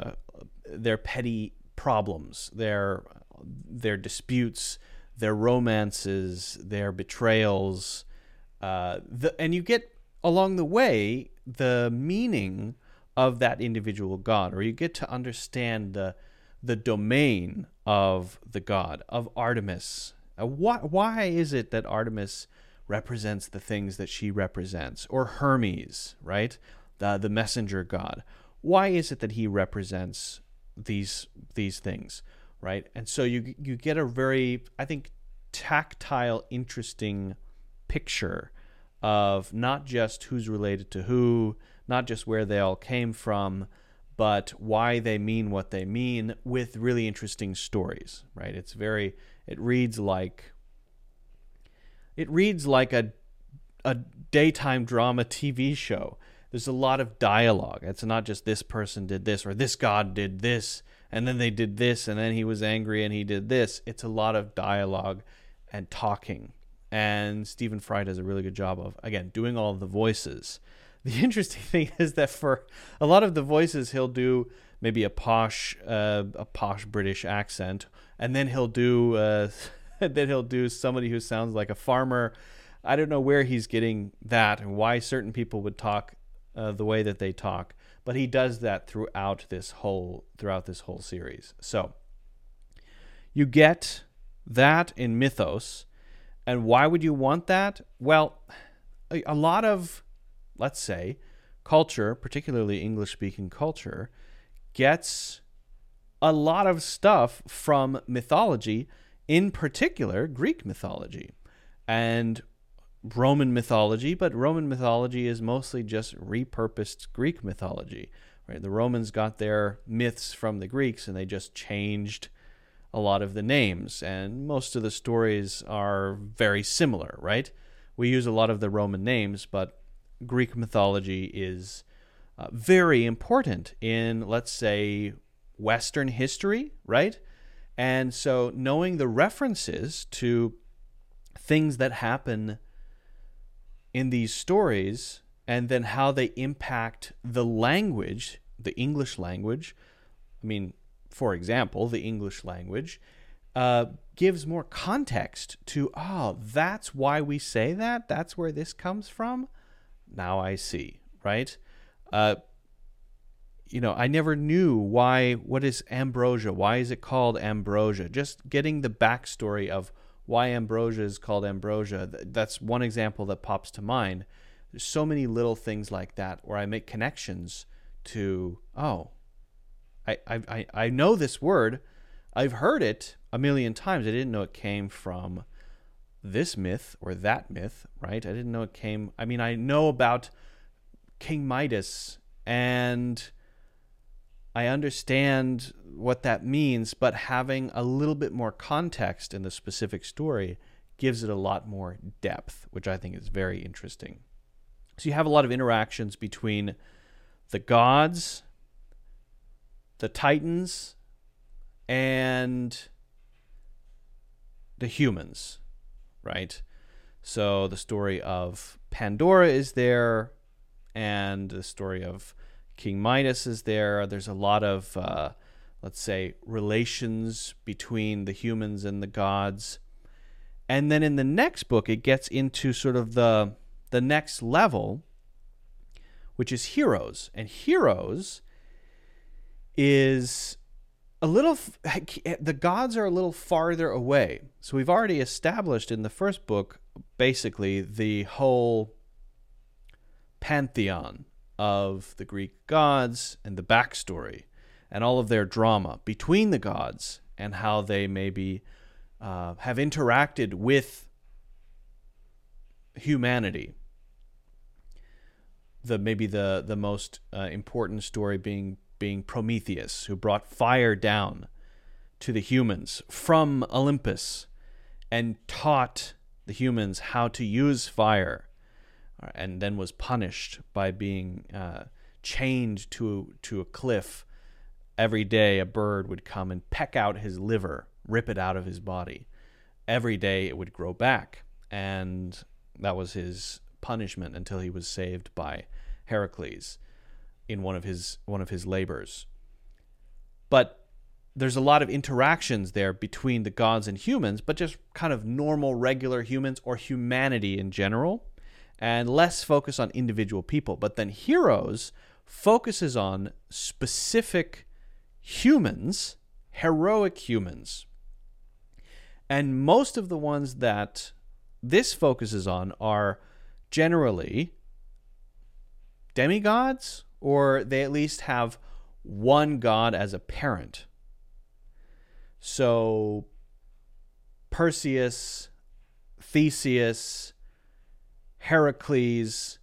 problems, their disputes, their romances, their betrayals, and you get along the way the meaning of that individual god, or you get to understand the domain of the god, of Artemis. Why is it that Artemis represents the things that she represents? Or Hermes, right? The messenger god. Why is it that he represents these things, right? And so you get a very, I think, tactile, interesting picture of not just who's related to who, not just where they all came from, but why they mean what they mean, with really interesting stories, right? It reads like a daytime drama TV show. There's a lot of dialogue. It's not just this person did this, or this god did this, and then they did this, and then he was angry and he did this. It's a lot of dialogue and talking. And Stephen Fry does a really good job of, again, doing all of the voices. The interesting thing is that for a lot of the voices, he'll do maybe a posh British accent, and then he'll do somebody who sounds like a farmer. I don't know where he's getting that and why certain people would talk the way that they talk, but he does that throughout this whole series. So You get that in mythos. And why would you want that? Well, a lot of, let's say, culture, particularly English-speaking culture, gets a lot of stuff from mythology, in particular Greek mythology and Roman mythology, but Roman mythology is mostly just repurposed Greek mythology. Right? The Romans got their myths from the Greeks and they just changed a lot of the names, and most of the stories are very similar, right? We use a lot of the Roman names, but Greek mythology is very important in, let's say, Western history, right? And so knowing the references to things that happen in these stories and then how they impact the language, the English language, I mean, for example, the English language, gives more context to, that's why we say that? That's where this comes from? Now I see, right? I never knew what is ambrosia? Why is it called ambrosia? Just getting the backstory of why ambrosia is called ambrosia, that's one example that pops to mind. There's so many little things like that where I make connections to, I know this word. I've heard it a million times. I didn't know it came from this myth or that myth, right? I didn't know it came... I know about King Midas, and I understand what that means, but having a little bit more context in the specific story gives it a lot more depth, which I think is very interesting. So you have a lot of interactions between the gods, the Titans, and the humans, right? So the story of Pandora is there, and the story of King Midas is there. There's a lot of, let's say, relations between the humans and the gods. And then in the next book, it gets into sort of the next level, which is Heroes. And Heroes is the gods are a little farther away. So we've already established in the first book, basically, the whole pantheon of the Greek gods and the backstory and all of their drama between the gods and how they maybe have interacted with humanity. The most important story being Prometheus, who brought fire down to the humans from Olympus and taught the humans how to use fire, and then was punished by being chained to a cliff. Every day a bird would come and peck out his liver, rip it out of his body. Every day it would grow back, and that was his punishment until he was saved by Heracles in one of his labors. But there's a lot of interactions there between the gods and humans, but just kind of normal, regular humans or humanity in general, and less focus on individual people. But then Heroes focuses on specific humans, heroic humans. And most of the ones that this focuses on are generally demigods, or they at least have one god as a parent. So Perseus, Theseus, Heracles,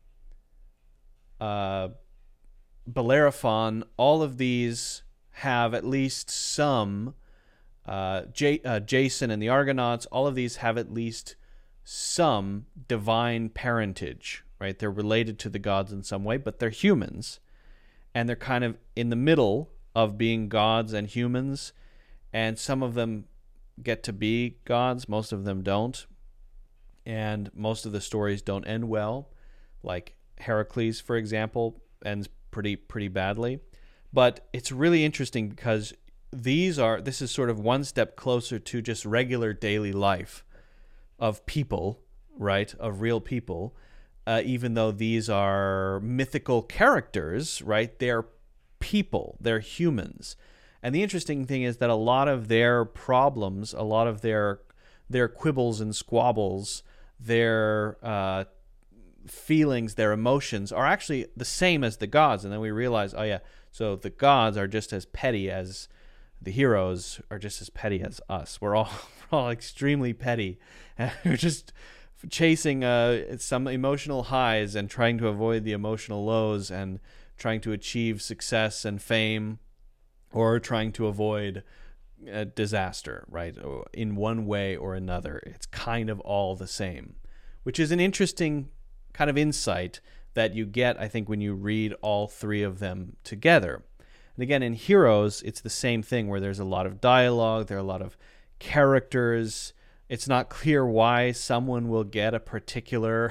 Bellerophon, all of these have at least some, Jason and the Argonauts, all of these have at least some divine parentage, right? They're related to the gods in some way, but they're humans. And they're kind of in the middle of being gods and humans. And some of them get to be gods, most of them don't. And most of the stories don't end well. Like Heracles, for example, ends pretty badly. But it's really interesting because this is sort of one step closer to just regular daily life of people, right? Of real people. Even though these are mythical characters, right? They're people, they're humans. And the interesting thing is that a lot of their problems, a lot of their quibbles and squabbles, their feelings, their emotions are actually the same as the gods. And then we realize, oh yeah, so the gods are just as petty as the heroes are just as petty as us. We're all extremely petty. And we're just chasing some emotional highs and trying to avoid the emotional lows and trying to achieve success and fame, or trying to avoid disaster, right? In one way or another. It's kind of all the same, which is an interesting kind of insight that you get, I think, when you read all three of them together. And again, in Heroes, it's the same thing, where there's a lot of dialogue, there are a lot of characters. It's not clear why someone will get a particular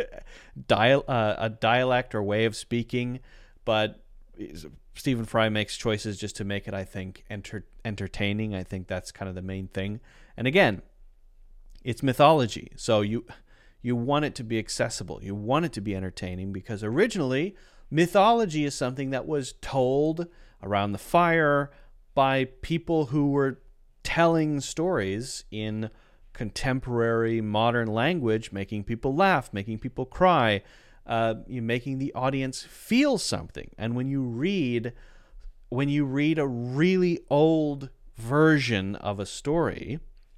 dialect or way of speaking, but Stephen Fry makes choices just to make it, I think, entertaining. I think that's kind of the main thing. And again, it's mythology, so you want it to be accessible. You want it to be entertaining, because originally mythology is something that was told around the fire by people who were telling stories in contemporary modern language, making people laugh, making people cry, making the audience feel something. And when you read a really old version of a story,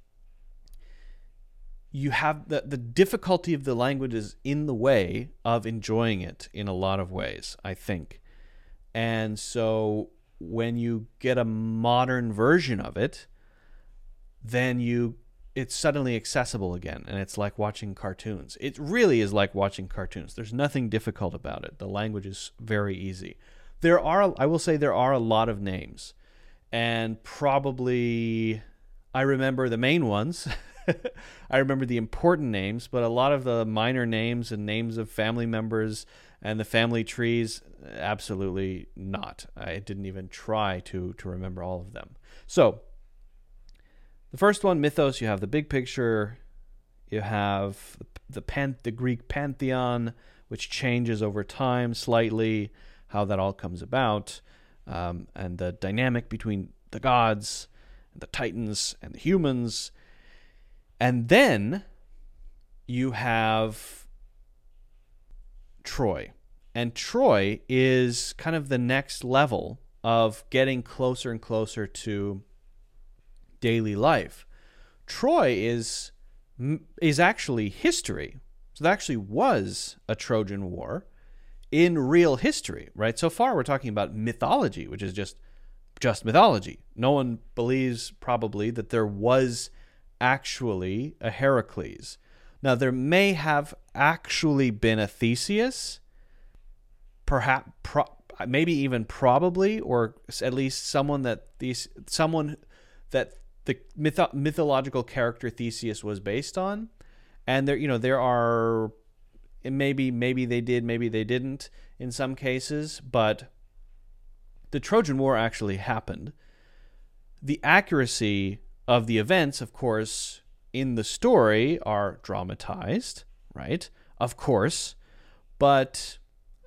you have the difficulty of the language is in the way of enjoying it in a lot of ways, I think. And so when you get a modern version of it, then it's suddenly accessible again, and it's like watching cartoons. It really is like watching cartoons. There's nothing difficult about it. The language is very easy. I will say there are a lot of names, and probably I remember the main ones. I remember the important names, but a lot of the minor names and names of family members and the family trees, absolutely not. I didn't even try to remember all of them. So the first one, Mythos, you have the big picture, you have the Greek pantheon, which changes over time slightly, how that all comes about, and the dynamic between the gods, and the titans, and the humans. And then you have Troy. And Troy is kind of the next level of getting closer and closer to daily life. Troy is actually history. So there actually was a Trojan War in real history, right? So far we're talking about mythology, which is just mythology. No one believes probably that there was actually a Heracles. Now, there may have actually been a Theseus, perhaps, maybe even probably, or at least someone that the mythological character Theseus was based on. And there are, maybe they did, maybe they didn't in some cases, but the Trojan War actually happened. The accuracy of the events, of course, in the story are dramatized, right? Of course, but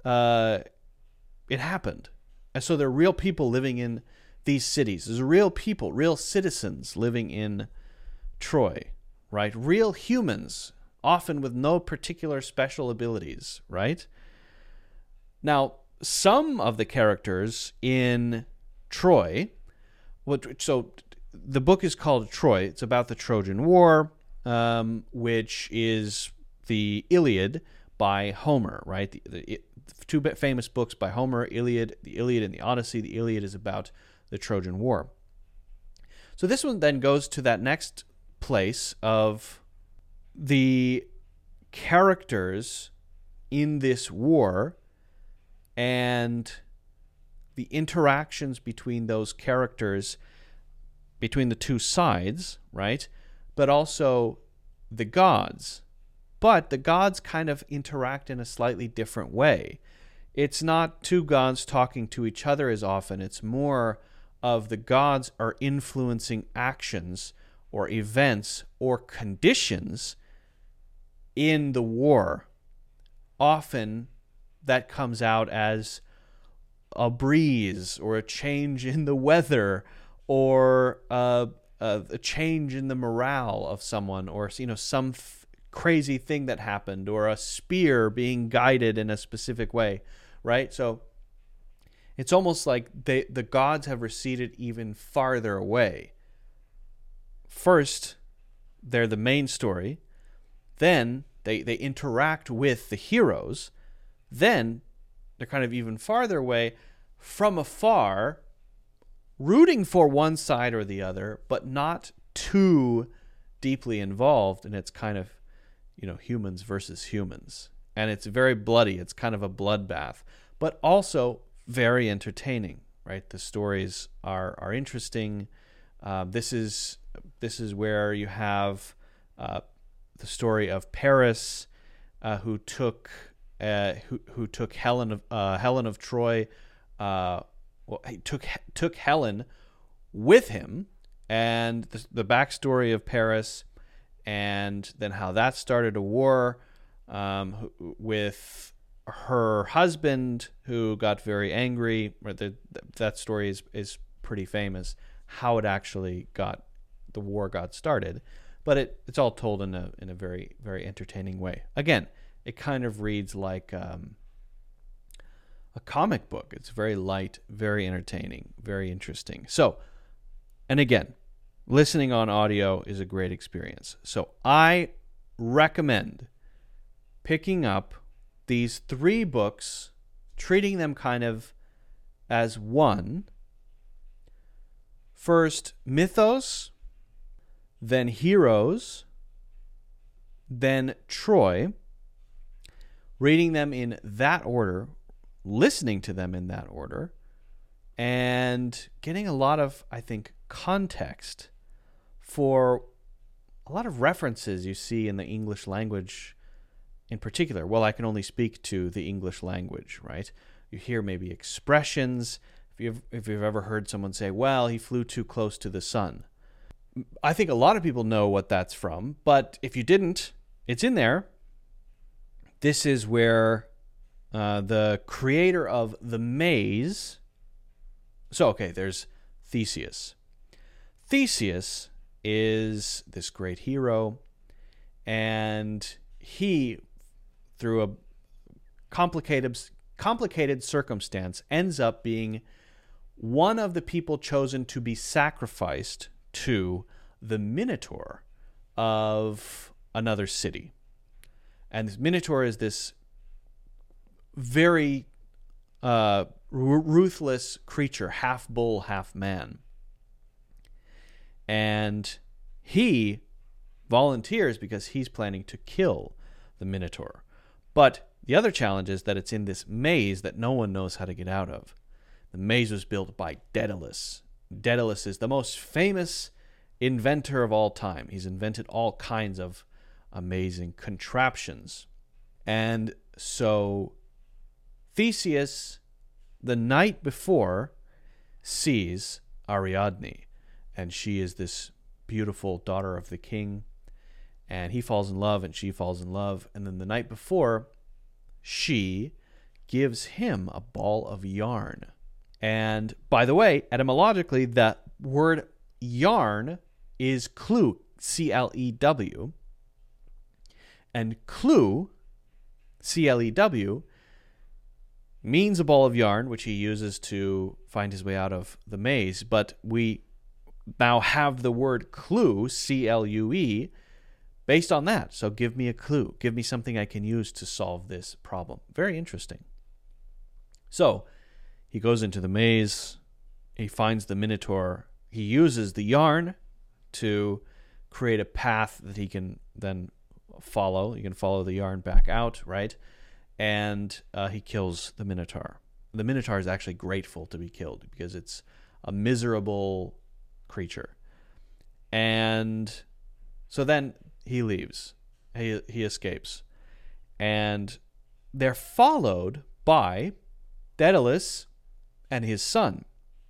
it happened. And so there are real people living in these cities. There's real people, real citizens living in Troy, right? Real humans, often with no particular special abilities, right? Now, some of the characters in Troy, so the book is called Troy. It's about the Trojan War, which is the Iliad by Homer, right? The two famous books by Homer, the Iliad and the Odyssey. The Iliad is about the Trojan War. So this one then goes to that next place of the characters in this war and the interactions between those characters, between the two sides, right? But also the gods. But the gods kind of interact in a slightly different way. It's not two gods talking to each other as often. It's more of the gods are influencing actions or events or conditions in the war. Often that comes out as a breeze or a change in the weather or a change in the morale of someone, or some crazy thing that happened, or a spear being guided in a specific way, right? So it's almost like the gods have receded even farther away. First, they're the main story. Then they interact with the heroes. Then they're kind of even farther away from afar, rooting for one side or the other, but not too deeply involved. And it's kind of, humans versus humans. And it's very bloody. It's kind of a bloodbath, but also very entertaining, right? The stories are interesting. This is where you have the story of Paris, who took Helen of Troy. He took Helen with him, and the backstory of Paris, and then how that started a war with her husband, who got very angry. That story is pretty famous. How it actually the war got started, but it's all told in a very, very entertaining way. Again, it kind of reads like a comic book. It's very light, very entertaining, very interesting. So, and again, listening on audio is a great experience. So I recommend picking up these 3 books, treating them kind of as one. First, Mythos, then Heroes, then Troy, reading them in that order, listening to them in that order, and getting a lot of, I think, context for a lot of references you see in the English language in particular. Well, I can only speak to the English language, right? You hear maybe expressions. If you've ever heard someone say, well, he flew too close to the sun. I think a lot of people know what that's from, but if you didn't, it's in there. This is where the creator of The Maze... So, okay, there's Theseus. Theseus is this great hero, and he, through a complicated circumstance, ends up being one of the people chosen to be sacrificed to the Minotaur of another city. And this Minotaur is this very ruthless creature, half bull, half man. And he volunteers because he's planning to kill the Minotaur. But the other challenge is that it's in this maze that no one knows how to get out of. The maze was built by Daedalus. Daedalus is the most famous inventor of all time. He's invented all kinds of amazing contraptions. And so Theseus, the night before, sees Ariadne, and she is this beautiful daughter of the king, and he falls in love and she falls in love. And then the night before, she gives him a ball of yarn. And by the way, etymologically, that word yarn is clue, C-L-E-W. And clue, C-L-E-W, means a ball of yarn, which he uses to find his way out of the maze. But we now have the word clue, C-L-U-E, based on that. So give me a clue. Give me something I can use to solve this problem. Very interesting. So he goes into the maze. He finds the Minotaur. He uses the yarn to create a path that he can then follow. You can follow the yarn back out, right? And he kills the Minotaur. The Minotaur is actually grateful to be killed because it's a miserable creature. And so then he leaves. He escapes. And they're followed by Daedalus and his son,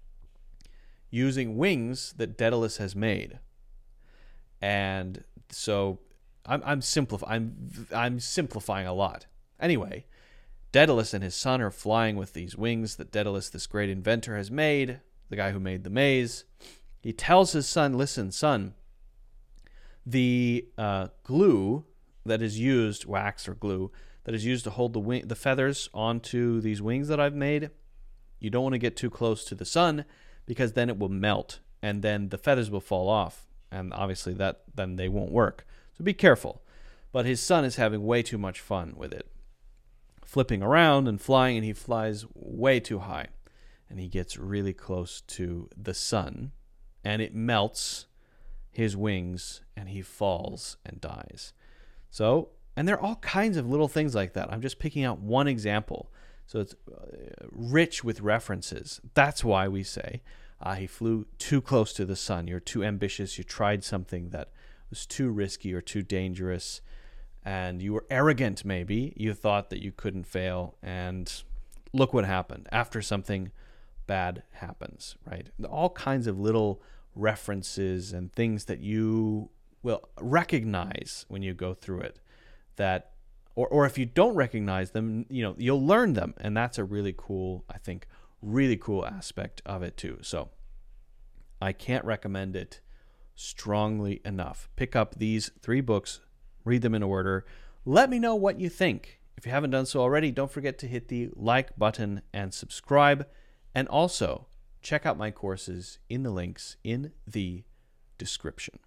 using wings that Daedalus has made. And so I'm simplifying a lot. Anyway, Daedalus and his son are flying with these wings that Daedalus, this great inventor, has made, the guy who made the maze. He tells his son, listen, son, the glue that is used, wax or glue, that is used to hold the feathers onto these wings that I've made, you don't want to get too close to the sun because then it will melt and then the feathers will fall off. And obviously then they won't work. So be careful. But his son is having way too much fun with it, flipping around and flying, and he flies way too high. And he gets really close to the sun, and it melts his wings, and he falls and dies. So, and there are all kinds of little things like that. I'm just picking out one example. So it's rich with references. That's why we say he flew too close to the sun. You're too ambitious. You tried something that was too risky or too dangerous, and you were arrogant maybe. You thought that you couldn't fail, and look what happened after something bad happens, right? All kinds of little references and things that you will recognize when you go through it, that or if you don't recognize them, you'll learn them, and that's a really cool, I think, really cool aspect of it too. So I can't recommend it strongly enough. Pick up these 3 books, read them in order. Let me know what you think. If you haven't done so already, don't forget to hit the like button and subscribe. And also, check out my courses in the links in the description.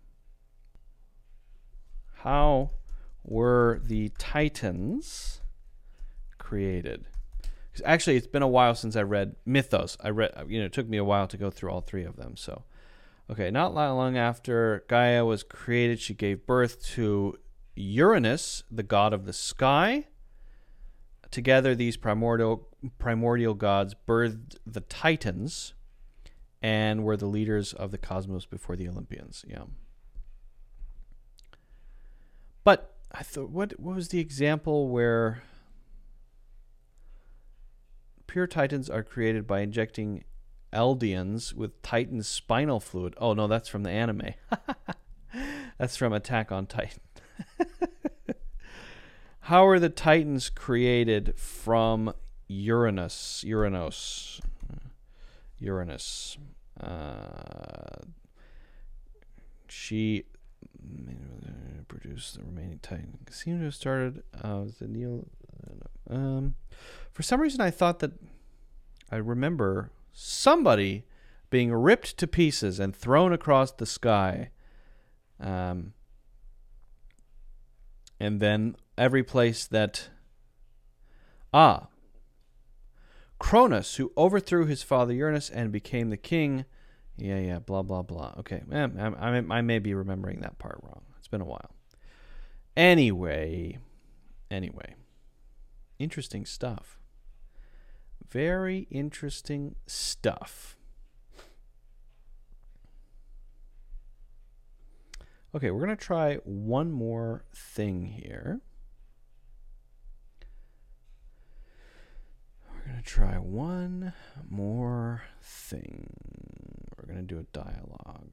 How were the Titans created? Because actually, it's been a while since I read Mythos. It took me a while to go through all 3 of them. So, okay, not long after Gaia was created, she gave birth to Uranus, the god of the sky. Together, these primordial gods birthed the Titans and were the leaders of the cosmos before the Olympians. Yeah. But I thought, what was the example where pure Titans are created by injecting Eldians with Titan's spinal fluid? Oh, no, that's from the anime. That's from Attack on Titan. How are the Titans created from Uranus? She produced the remaining Titan. Seemed to have started the Neil. For some reason, I thought that I remember somebody being ripped to pieces and thrown across the sky. And then every place that... Cronus, who overthrew his father Uranus and became the king. Yeah, blah, blah, blah. Okay, I may be remembering that part wrong. It's been a while. Anyway. Interesting stuff. Very interesting stuff. Okay, we're going to try one more thing here. We're going to try one more thing. We're going to do a dialogue.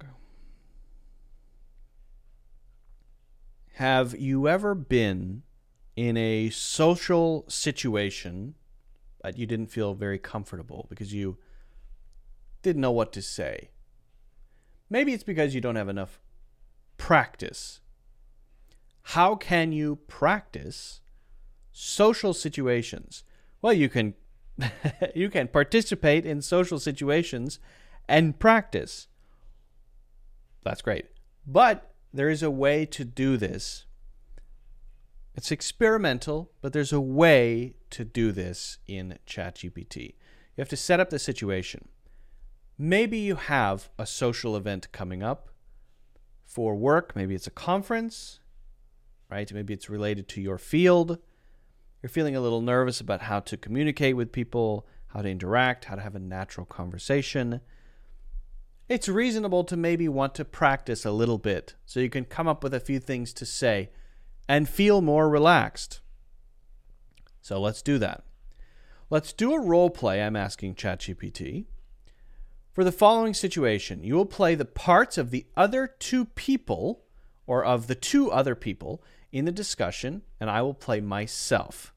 Have you ever been in a social situation that you didn't feel very comfortable because you didn't know what to say? Maybe it's because you don't have enough practice. How can you practice social situations? Well, you can you can participate in social situations and practice. That's great. But there is a way to do this. It's experimental, but there's a way to do this in ChatGPT. You have to set up the situation. Maybe you have a social event coming up for work. Maybe it's a conference, right? Maybe it's related to your field. You're feeling a little nervous about how to communicate with people, how to interact, how to have a natural conversation. It's reasonable to maybe want to practice a little bit so you can come up with a few things to say and feel more relaxed. So let's do that. Let's do a role play, I'm asking ChatGPT. For the following situation, you will play the parts of the other 2 people, or of the 2 other people in the discussion, and I will play myself.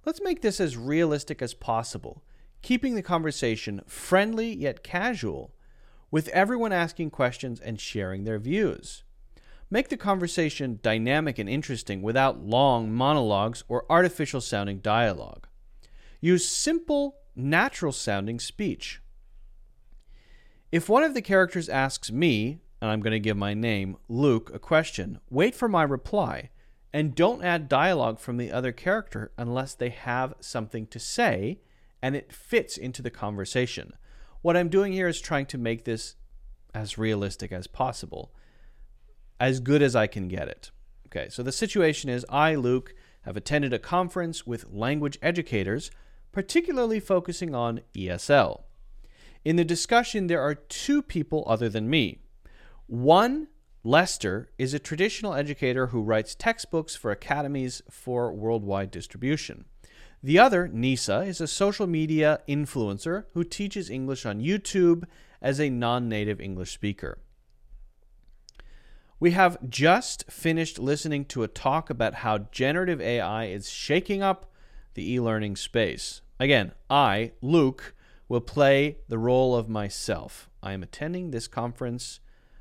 Let's make this as realistic as possible, keeping the conversation friendly yet casual, with everyone asking questions and sharing their views. Make the conversation dynamic and interesting without long monologues or artificial sounding dialogue. Use simple, natural sounding speech. If one of the characters asks me, and I'm going to give my name, Luke, a question, wait for my reply, and don't add dialogue from the other character unless they have something to say and it fits into the conversation. What I'm doing here is trying to make this as realistic as possible, as good as I can get it. Okay, so the situation is I, Luke, have attended a conference with language educators, particularly focusing on ESL. In the discussion, there are two people other than me. One, Lester, is a traditional educator who writes textbooks for academies for worldwide distribution. The other, Nisa, is a social media influencer who teaches English on YouTube as a non-native English speaker. We have just finished listening to a talk about how generative AI is shaking up the e-learning space. Again, I, Luke, will play the role of myself. I am attending this conference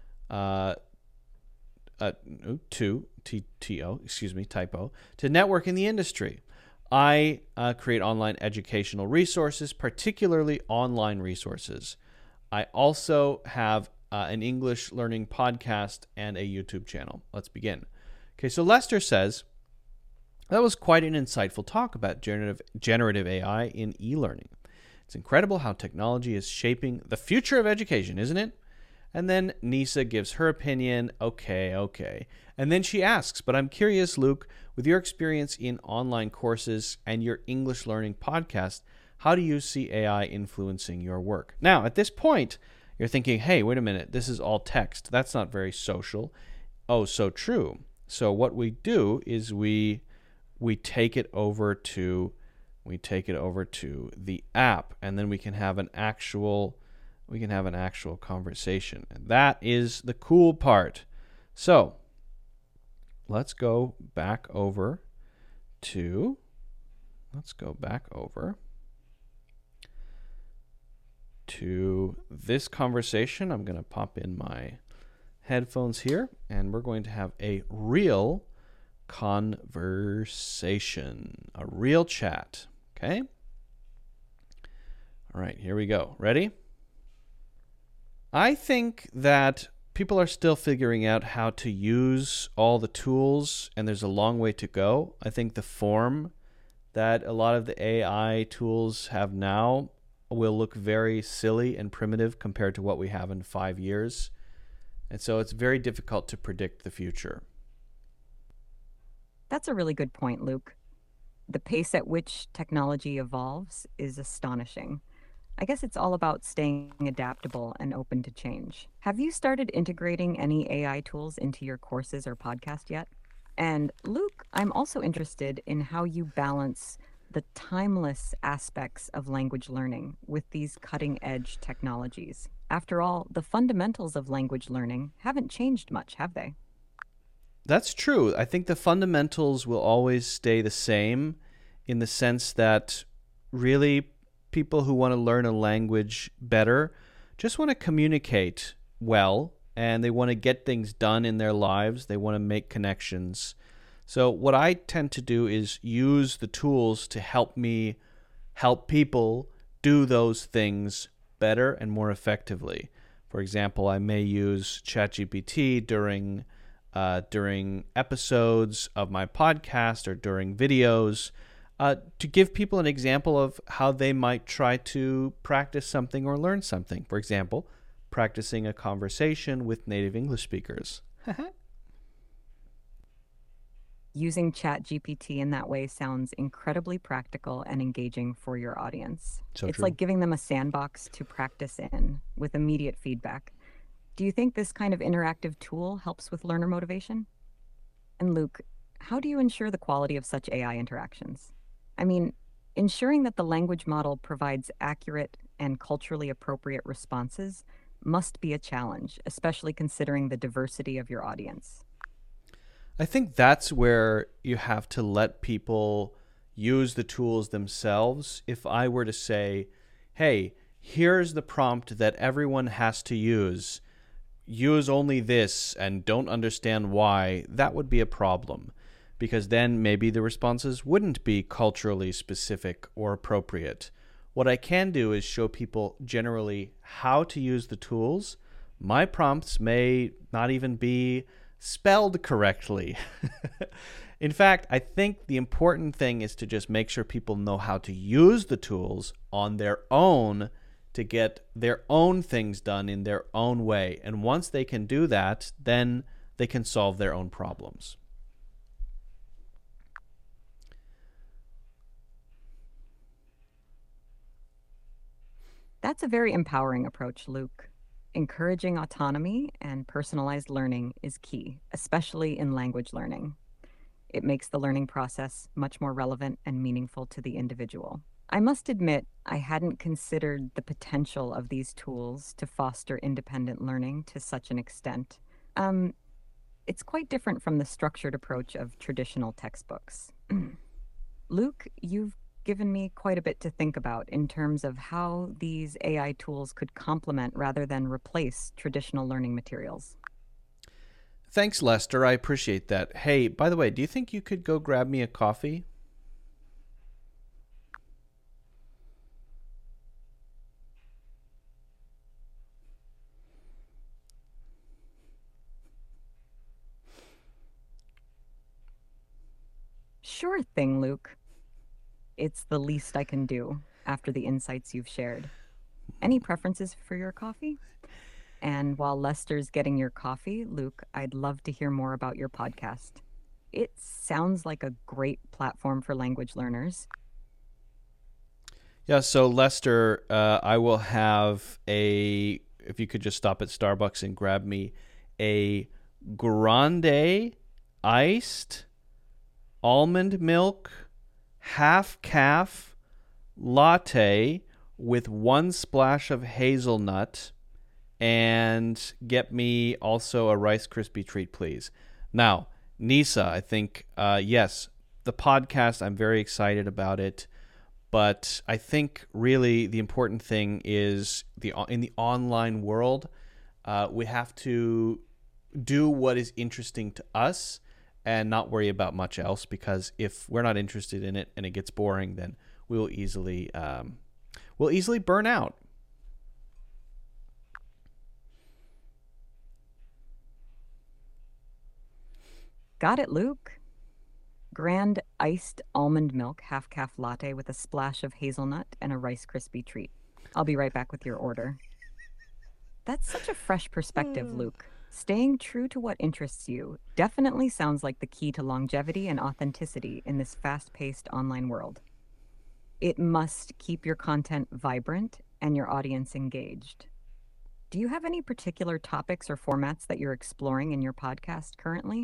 to network in the industry. I create online educational resources, particularly online resources. I also have an English learning podcast and a YouTube channel. Let's begin. Okay, so Lester says, that was quite an insightful talk about generative AI in e-learning. It's incredible how technology is shaping the future of education, isn't it? And then Nisa gives her opinion. Okay. And then she asks, but I'm curious, Luke, with your experience in online courses and your English learning podcast, how do you see AI influencing your work? Now, at this point, you're thinking, hey, wait a minute, this is all text. That's not very social. Oh, so true. So what we do is we take it over to the app, and then we can have an actual conversation. And that is the cool part. So let's go back over to this conversation. I'm going to pop in my headphones here, and we're going to have a real conversation, a real chat. Okay? All right, here we go. Ready? I think that people are still figuring out how to use all the tools, and there's a long way to go. I think the form that a lot of the AI tools have now will look very silly and primitive compared to what we have in 5 years. And so it's very difficult to predict the future. That's a really good point, Luke. The pace at which technology evolves is astonishing. I guess it's all about staying adaptable and open to change. Have you started integrating any AI tools into your courses or podcast yet? And Luke, I'm also interested in how you balance the timeless aspects of language learning with these cutting-edge technologies. After all, the fundamentals of language learning haven't changed much, have they? That's true. I think the fundamentals will always stay the same in the sense that really people who want to learn a language better just want to communicate well, and they want to get things done in their lives. They want to make connections. So what I tend to do is use the tools to help me help people do those things better and more effectively. For example, I may use ChatGPT during episodes of my podcast or during videos to give people an example of how they might try to practice something or learn something. For example, practicing a conversation with native English speakers. Using ChatGPT in that way sounds incredibly practical and engaging for your audience. It's true. like giving them a sandbox to practice in with immediate feedback. Do you think this kind of interactive tool helps with learner motivation? And Luke, how do you ensure the quality of such AI interactions? I mean, ensuring that the language model provides accurate and culturally appropriate responses must be a challenge, especially considering the diversity of your audience. I think that's where you have to let people use the tools themselves. If I were to say, hey, here's the prompt that everyone has to use only this and don't understand why, that would be a problem, because then maybe the responses wouldn't be culturally specific or appropriate. What I can do is show people generally how to use the tools. My prompts may not even be spelled correctly. In fact, I think the important thing is to just make sure people know how to use the tools on their own to get their own things done in their own way. And once they can do that, then they can solve their own problems. That's a very empowering approach, Luke. Encouraging autonomy and personalized learning is key, especially in language learning. It makes the learning process much more relevant and meaningful to the individual. I must admit, I hadn't considered the potential of these tools to foster independent learning to such an extent. It's quite different from the structured approach of traditional textbooks. Luke, you've given me quite a bit to think about in terms of how these AI tools could complement rather than replace traditional learning materials. Thanks, Lester. I appreciate that. Hey, by the way, do you think you could go grab me a coffee? Sure thing, Luke. It's the least I can do after the insights you've shared. Any preferences for your coffee? And while Lester's getting your coffee, Luke, I'd love to hear more about your podcast. It sounds like a great platform for language learners. Yeah, so Lester, I will have if you could just stop at Starbucks and grab me a grande iced almond milk half-calf latte with 1 splash of hazelnut, and get me also a Rice Krispie treat, please. Now, Nisa, I think, yes, the podcast, I'm very excited about it, but I think really the important thing is in the online world, we have to do what is interesting to us and not worry about much else, because if we're not interested in it and it gets boring, then we'll easily burn out. Got it, Luke. Grand iced almond milk half-calf latte with a splash of hazelnut and a Rice Krispie treat. I'll be right back with your order. That's such a fresh perspective, Luke. Staying true to what interests you definitely sounds like the key to longevity and authenticity in this fast-paced online world. It must keep your content vibrant and your audience engaged. Do you have any particular topics or formats that you're exploring in your podcast currently?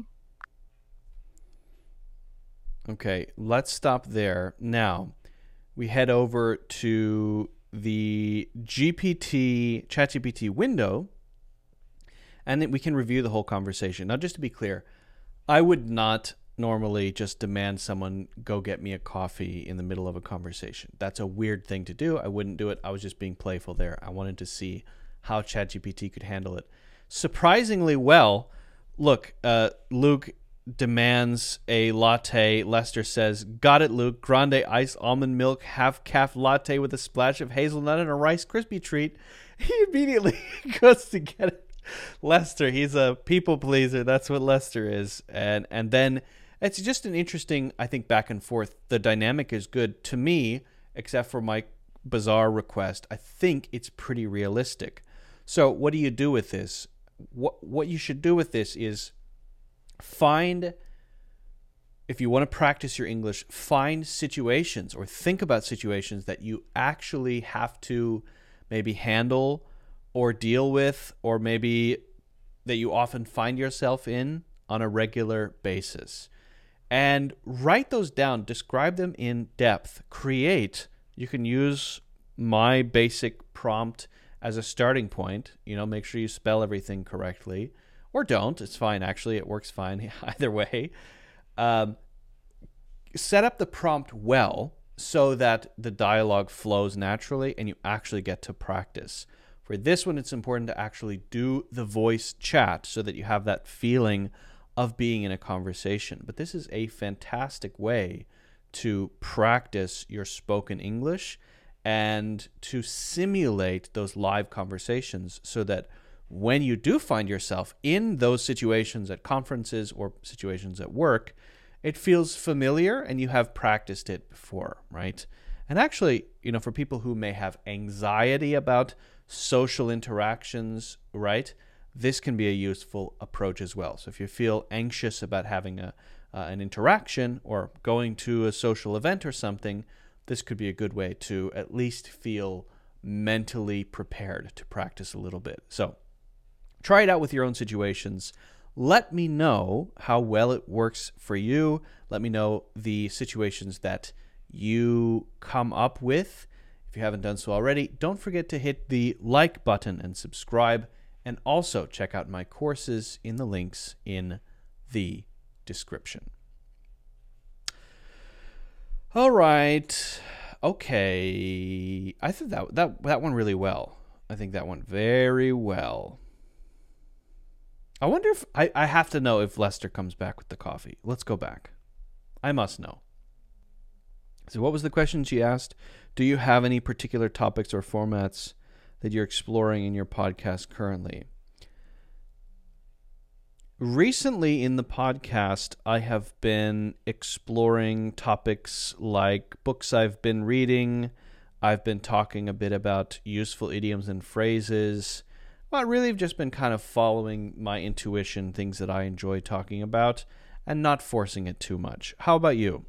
Okay, let's stop there. Now, we head over to the ChatGPT window, and then we can review the whole conversation. Now, just to be clear, I would not normally just demand someone go get me a coffee in the middle of a conversation. That's a weird thing to do. I wouldn't do it. I was just being playful there. I wanted to see how ChatGPT could handle it. Surprisingly well. Look, Luke demands a latte. Lester says, got it, Luke. Grande iced almond milk half-calf latte with a splash of hazelnut and a Rice Krispie treat. He immediately goes to get it. Lester, he's a people pleaser. That's what Lester is. And then it's just an interesting, I think, back and forth. The dynamic is good to me, except for my bizarre request. I think it's pretty realistic. So what do you do with this? What you should do with this is find, if you want to practice your English, find situations or think about situations that you actually have to maybe handle or deal with, or maybe that you often find yourself in on a regular basis. And write those down, describe them in depth, you can use my basic prompt as a starting point, make sure you spell everything correctly, or don't, it's fine, actually, it works fine either way. set up the prompt well so that the dialogue flows naturally and you actually get to practice. For this one, it's important to actually do the voice chat so that you have that feeling of being in a conversation. But this is a fantastic way to practice your spoken English and to simulate those live conversations so that when you do find yourself in those situations at conferences or situations at work, it feels familiar and you have practiced it before, right? And actually, for people who may have anxiety about social interactions, right, this can be a useful approach as well. So if you feel anxious about having an interaction or going to a social event or something, this could be a good way to at least feel mentally prepared to practice a little bit. So try it out with your own situations. Let me know how well it works for you. Let me know the situations that you come up with. If you haven't done so already, don't forget to hit the like button and subscribe. And also check out my courses in the links in the description. All right. Okay. I think that went really well. I think that went very well. I wonder if I have to know if Lester comes back with the coffee. Let's go back. I must know. So what was the question she asked? Do you have any particular topics or formats that you're exploring in your podcast currently? Recently in the podcast, I have been exploring topics like books I've been reading. I've been talking a bit about useful idioms and phrases. Well, I really have just been kind of following my intuition, things that I enjoy talking about, and not forcing it too much. How about you?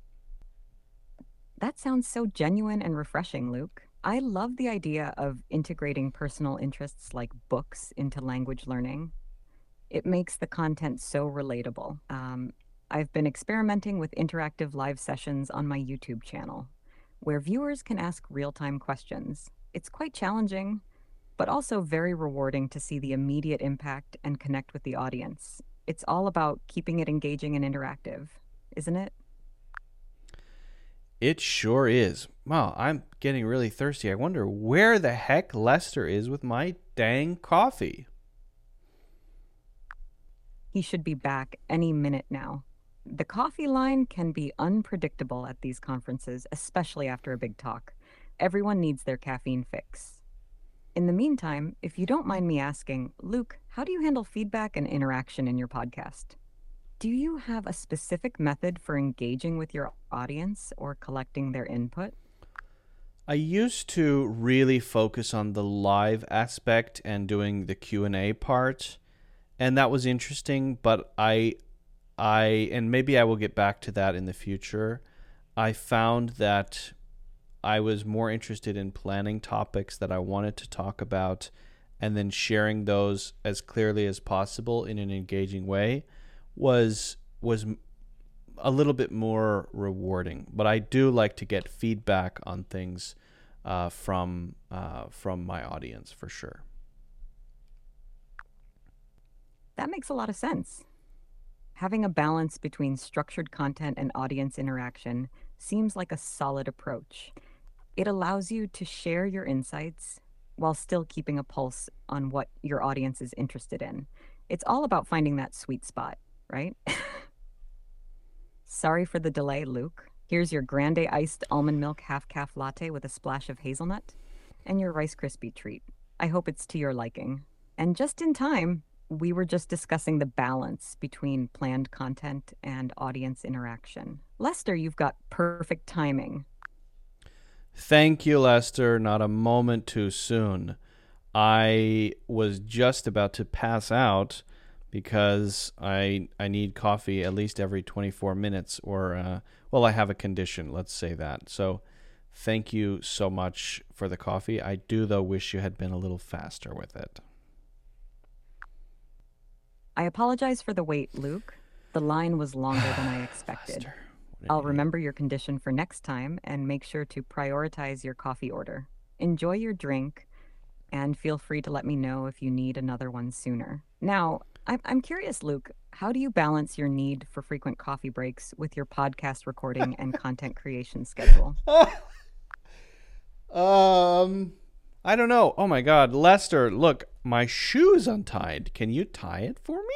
That sounds so genuine and refreshing, Luke. I love the idea of integrating personal interests like books into language learning. It makes the content so relatable. I've been experimenting with interactive live sessions on my YouTube channel, where viewers can ask real-time questions. It's quite challenging, but also very rewarding to see the immediate impact and connect with the audience. It's all about keeping it engaging and interactive, isn't it? It sure is. Wow, I'm getting really thirsty. I wonder where the heck Lester is with my dang coffee. He should be back any minute now. The coffee line can be unpredictable at these conferences, especially after a big talk. Everyone needs their caffeine fix. In the meantime, if you don't mind me asking, Luke, how do you handle feedback and interaction in your podcast? Do you have a specific method for engaging with your audience or collecting their input? I used to really focus on the live aspect and doing the Q&A part, and that was interesting, but I and maybe I will get back to that in the future. I found that I was more interested in planning topics that I wanted to talk about and then sharing those as clearly as possible in an engaging way was a little bit more rewarding. But I do like to get feedback on things from my audience for sure. That makes a lot of sense. Having a balance between structured content and audience interaction seems like a solid approach. It allows you to share your insights while still keeping a pulse on what your audience is interested in. It's all about finding that sweet spot, right? Sorry for the delay, Luke. Here's your grande iced almond milk half-calf latte with a splash of hazelnut and your Rice Krispie treat. I hope it's to your liking. And just in time, we were just discussing the balance between planned content and audience interaction. Lester, you've got perfect timing. Thank you, Lester. Not a moment too soon. I was just about to pass out because I need coffee at least every 24 minutes or, I have a condition, let's say that. So thank you so much for the coffee. I do, though, wish you had been a little faster with it. I apologize for the wait, Luke. The line was longer than I expected. I'll remember your condition for next time and make sure to prioritize your coffee order. Enjoy your drink, and feel free to let me know if you need another one sooner. Now, I'm curious, Luke, how do you balance your need for frequent coffee breaks with your podcast recording and content creation schedule? I don't know. Oh my God, Lester, look, my shoe's untied. Can you tie it for me?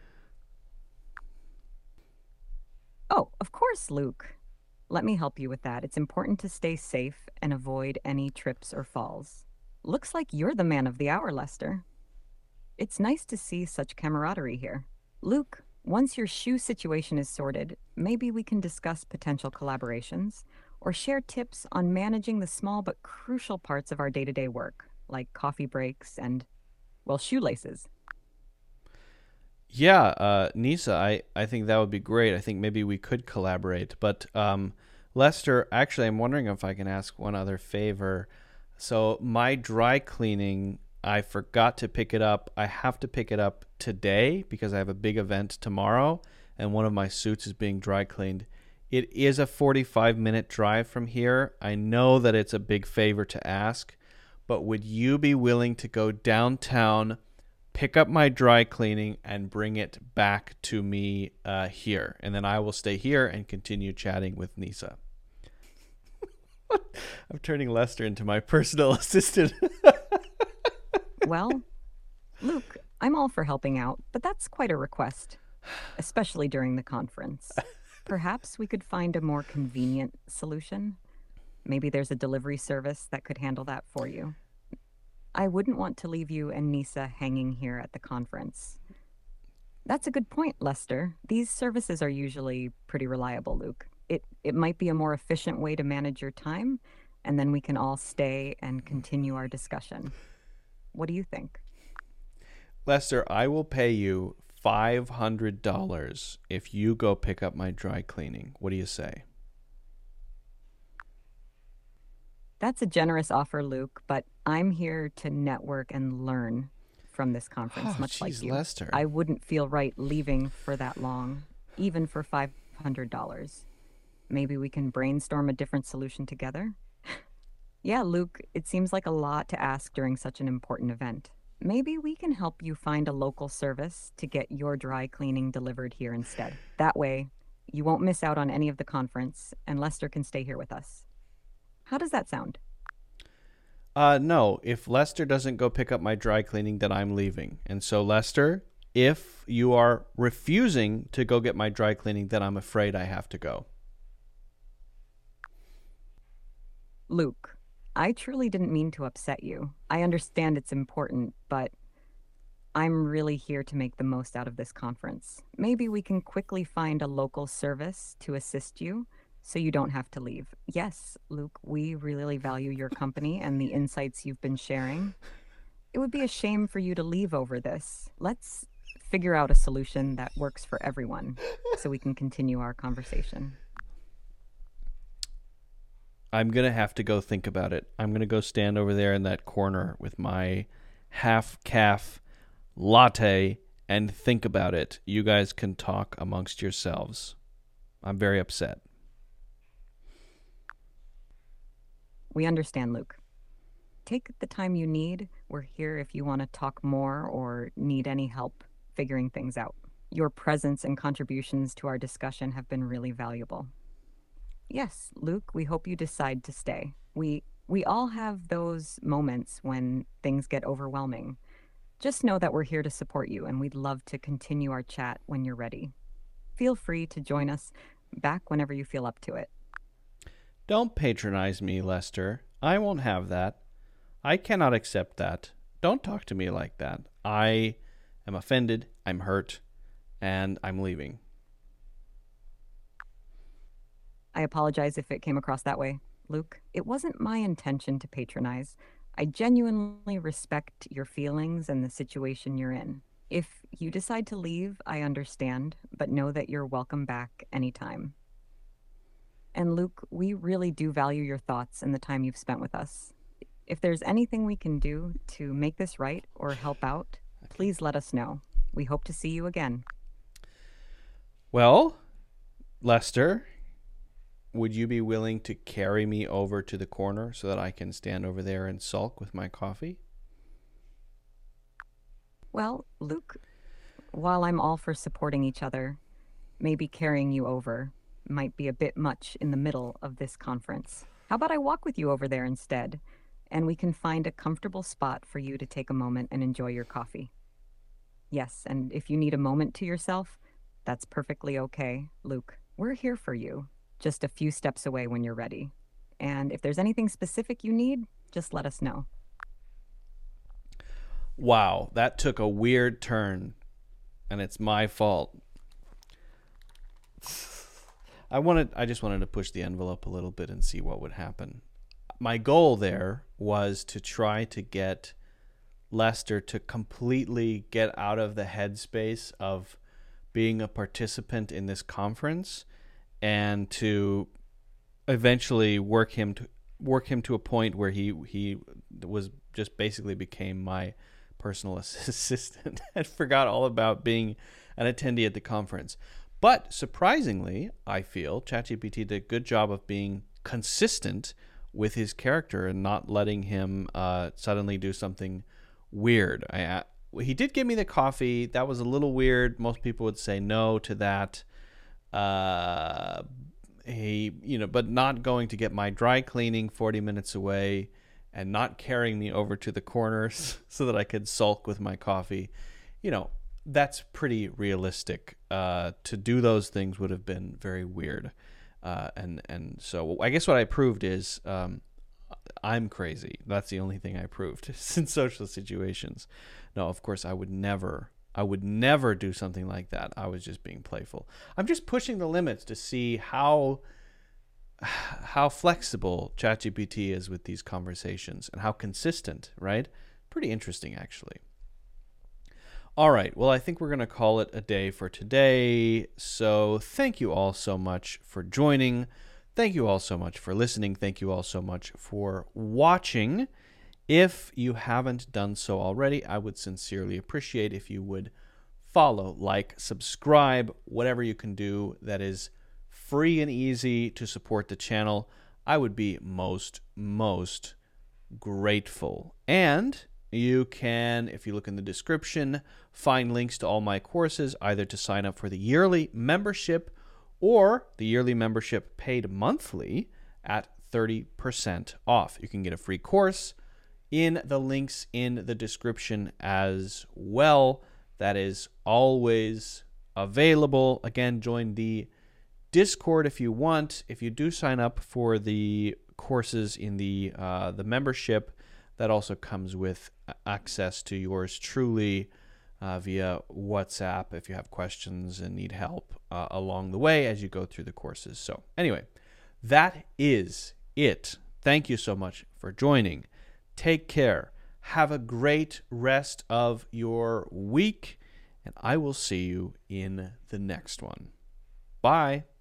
Oh, of course, Luke. Let me help you with that. It's important to stay safe and avoid any trips or falls. Looks like you're the man of the hour, Lester. It's nice to see such camaraderie here. Luke, once your shoe situation is sorted, maybe we can discuss potential collaborations or share tips on managing the small but crucial parts of our day-to-day work, like coffee breaks and, well, shoelaces. Yeah, Nisa, I think that would be great. I think maybe we could collaborate. But Lester, actually, I'm wondering if I can ask one other favor. So my dry cleaning, I forgot to pick it up. I have to pick it up today because I have a big event tomorrow, and one of my suits is being dry cleaned. It is a 45-minute drive from here. I know that it's a big favor to ask, but would you be willing to go downtown, pick up my dry cleaning, and bring it back to me here? And then I will stay here and continue chatting with Nisa. I'm turning Lester into my personal assistant. Well, Luke, I'm all for helping out, but that's quite a request, especially during the conference. Perhaps we could find a more convenient solution. Maybe there's a delivery service that could handle that for you. I wouldn't want to leave you and Nisa hanging here at the conference. That's a good point, Lester. These services are usually pretty reliable, Luke. It might be a more efficient way to manage your time, and then we can all stay and continue our discussion. What do you think? Lester, I will pay you $500 if you go pick up my dry cleaning. What do you say? That's a generous offer, Luke, but I'm here to network and learn from this conference, much like you. Lester. I wouldn't feel right leaving for that long, even for $500. Maybe we can brainstorm a different solution together? Yeah, Luke, it seems like a lot to ask during such an important event. Maybe we can help you find a local service to get your dry cleaning delivered here instead. That way, you won't miss out on any of the conference, and Lester can stay here with us. How does that sound? No, if Lester doesn't go pick up my dry cleaning, then I'm leaving. And so, Lester, if you are refusing to go get my dry cleaning, then I'm afraid I have to go. Luke, I truly didn't mean to upset you. I understand it's important, but I'm really here to make the most out of this conference. Maybe we can quickly find a local service to assist you so you don't have to leave. Yes, Luke, we really value your company and the insights you've been sharing. It would be a shame for you to leave over this. Let's figure out a solution that works for everyone so we can continue our conversation. I'm going to have to go think about it. I'm going to go stand over there in that corner with my half-calf latte and think about it. You guys can talk amongst yourselves. I'm very upset. We understand, Luke. Take the time you need. We're here if you want to talk more or need any help figuring things out. Your presence and contributions to our discussion have been really valuable. Yes, Luke, we hope you decide to stay. We all have those moments when things get overwhelming. Just know that we're here to support you, and we'd love to continue our chat when you're ready. Feel free to join us back whenever you feel up to it. Don't patronize me, Lester. I won't have that. I cannot accept that. Don't talk to me like that. I am offended, I'm hurt, and I'm leaving. I apologize if it came across that way, Luke. It wasn't my intention to patronize. I genuinely respect your feelings and the situation you're in. If you decide to leave, I understand, but know that you're welcome back anytime. And Luke, we really do value your thoughts and the time you've spent with us. If there's anything we can do to make this right or help out, please let us know. We hope to see you again. Well, Lester, would you be willing to carry me over to the corner so that I can stand over there and sulk with my coffee? Well, Luke, While I'm all for supporting each other, maybe carrying you over might be a bit much in the middle of this conference. How about I walk with you over there instead, and we can find a comfortable spot for you to take a moment and enjoy your coffee? Yes, and if you need a moment to yourself, that's perfectly okay, Luke. We're here for you, just a few steps away when you're ready. And if there's anything specific you need, just let us know. Wow, that took a weird turn, and it's my fault. I just wanted to push the envelope a little bit and see what would happen. My goal there was to try to get Lester to completely get out of the headspace of being a participant in this conference and to eventually work him to a point where he was just basically became my personal assistant and forgot all about being an attendee at the conference. But surprisingly, I feel ChatGPT did a good job of being consistent with his character and not letting him suddenly do something weird. He did give me the coffee. That was a little weird. Most people would say no to that. But not going to get my dry cleaning 40 minutes away and not carrying me over to the corners so that I could sulk with my coffee. That's pretty realistic. To do those things would have been very weird. And so I guess what I proved is I'm crazy. That's the only thing I proved in social situations. No, of course, I would never do something like that. I was just being playful. I'm just pushing the limits to see how flexible ChatGPT is with these conversations and how consistent, right? Pretty interesting, actually. All right, well, I think we're going to call it a day for today. So thank you all so much for joining. Thank you all so much for listening. Thank you all so much for watching. If you haven't done so already, I would sincerely appreciate if you would follow, like, subscribe, whatever you can do that is free and easy to support the channel. I would be most grateful. And you can, if you look in the description, find links to all my courses, either to sign up for the yearly membership or the yearly membership paid monthly at 30% off. You can get a free course in the links in the description as well. That is always available. Again, join the Discord if you want. If you do sign up for the courses in the membership, that also comes with access to yours truly via WhatsApp if you have questions and need help along the way as you go through the courses. So anyway, that is it. Thank you so much for joining. Take care. Have a great rest of your week, and I will see you in the next one. Bye.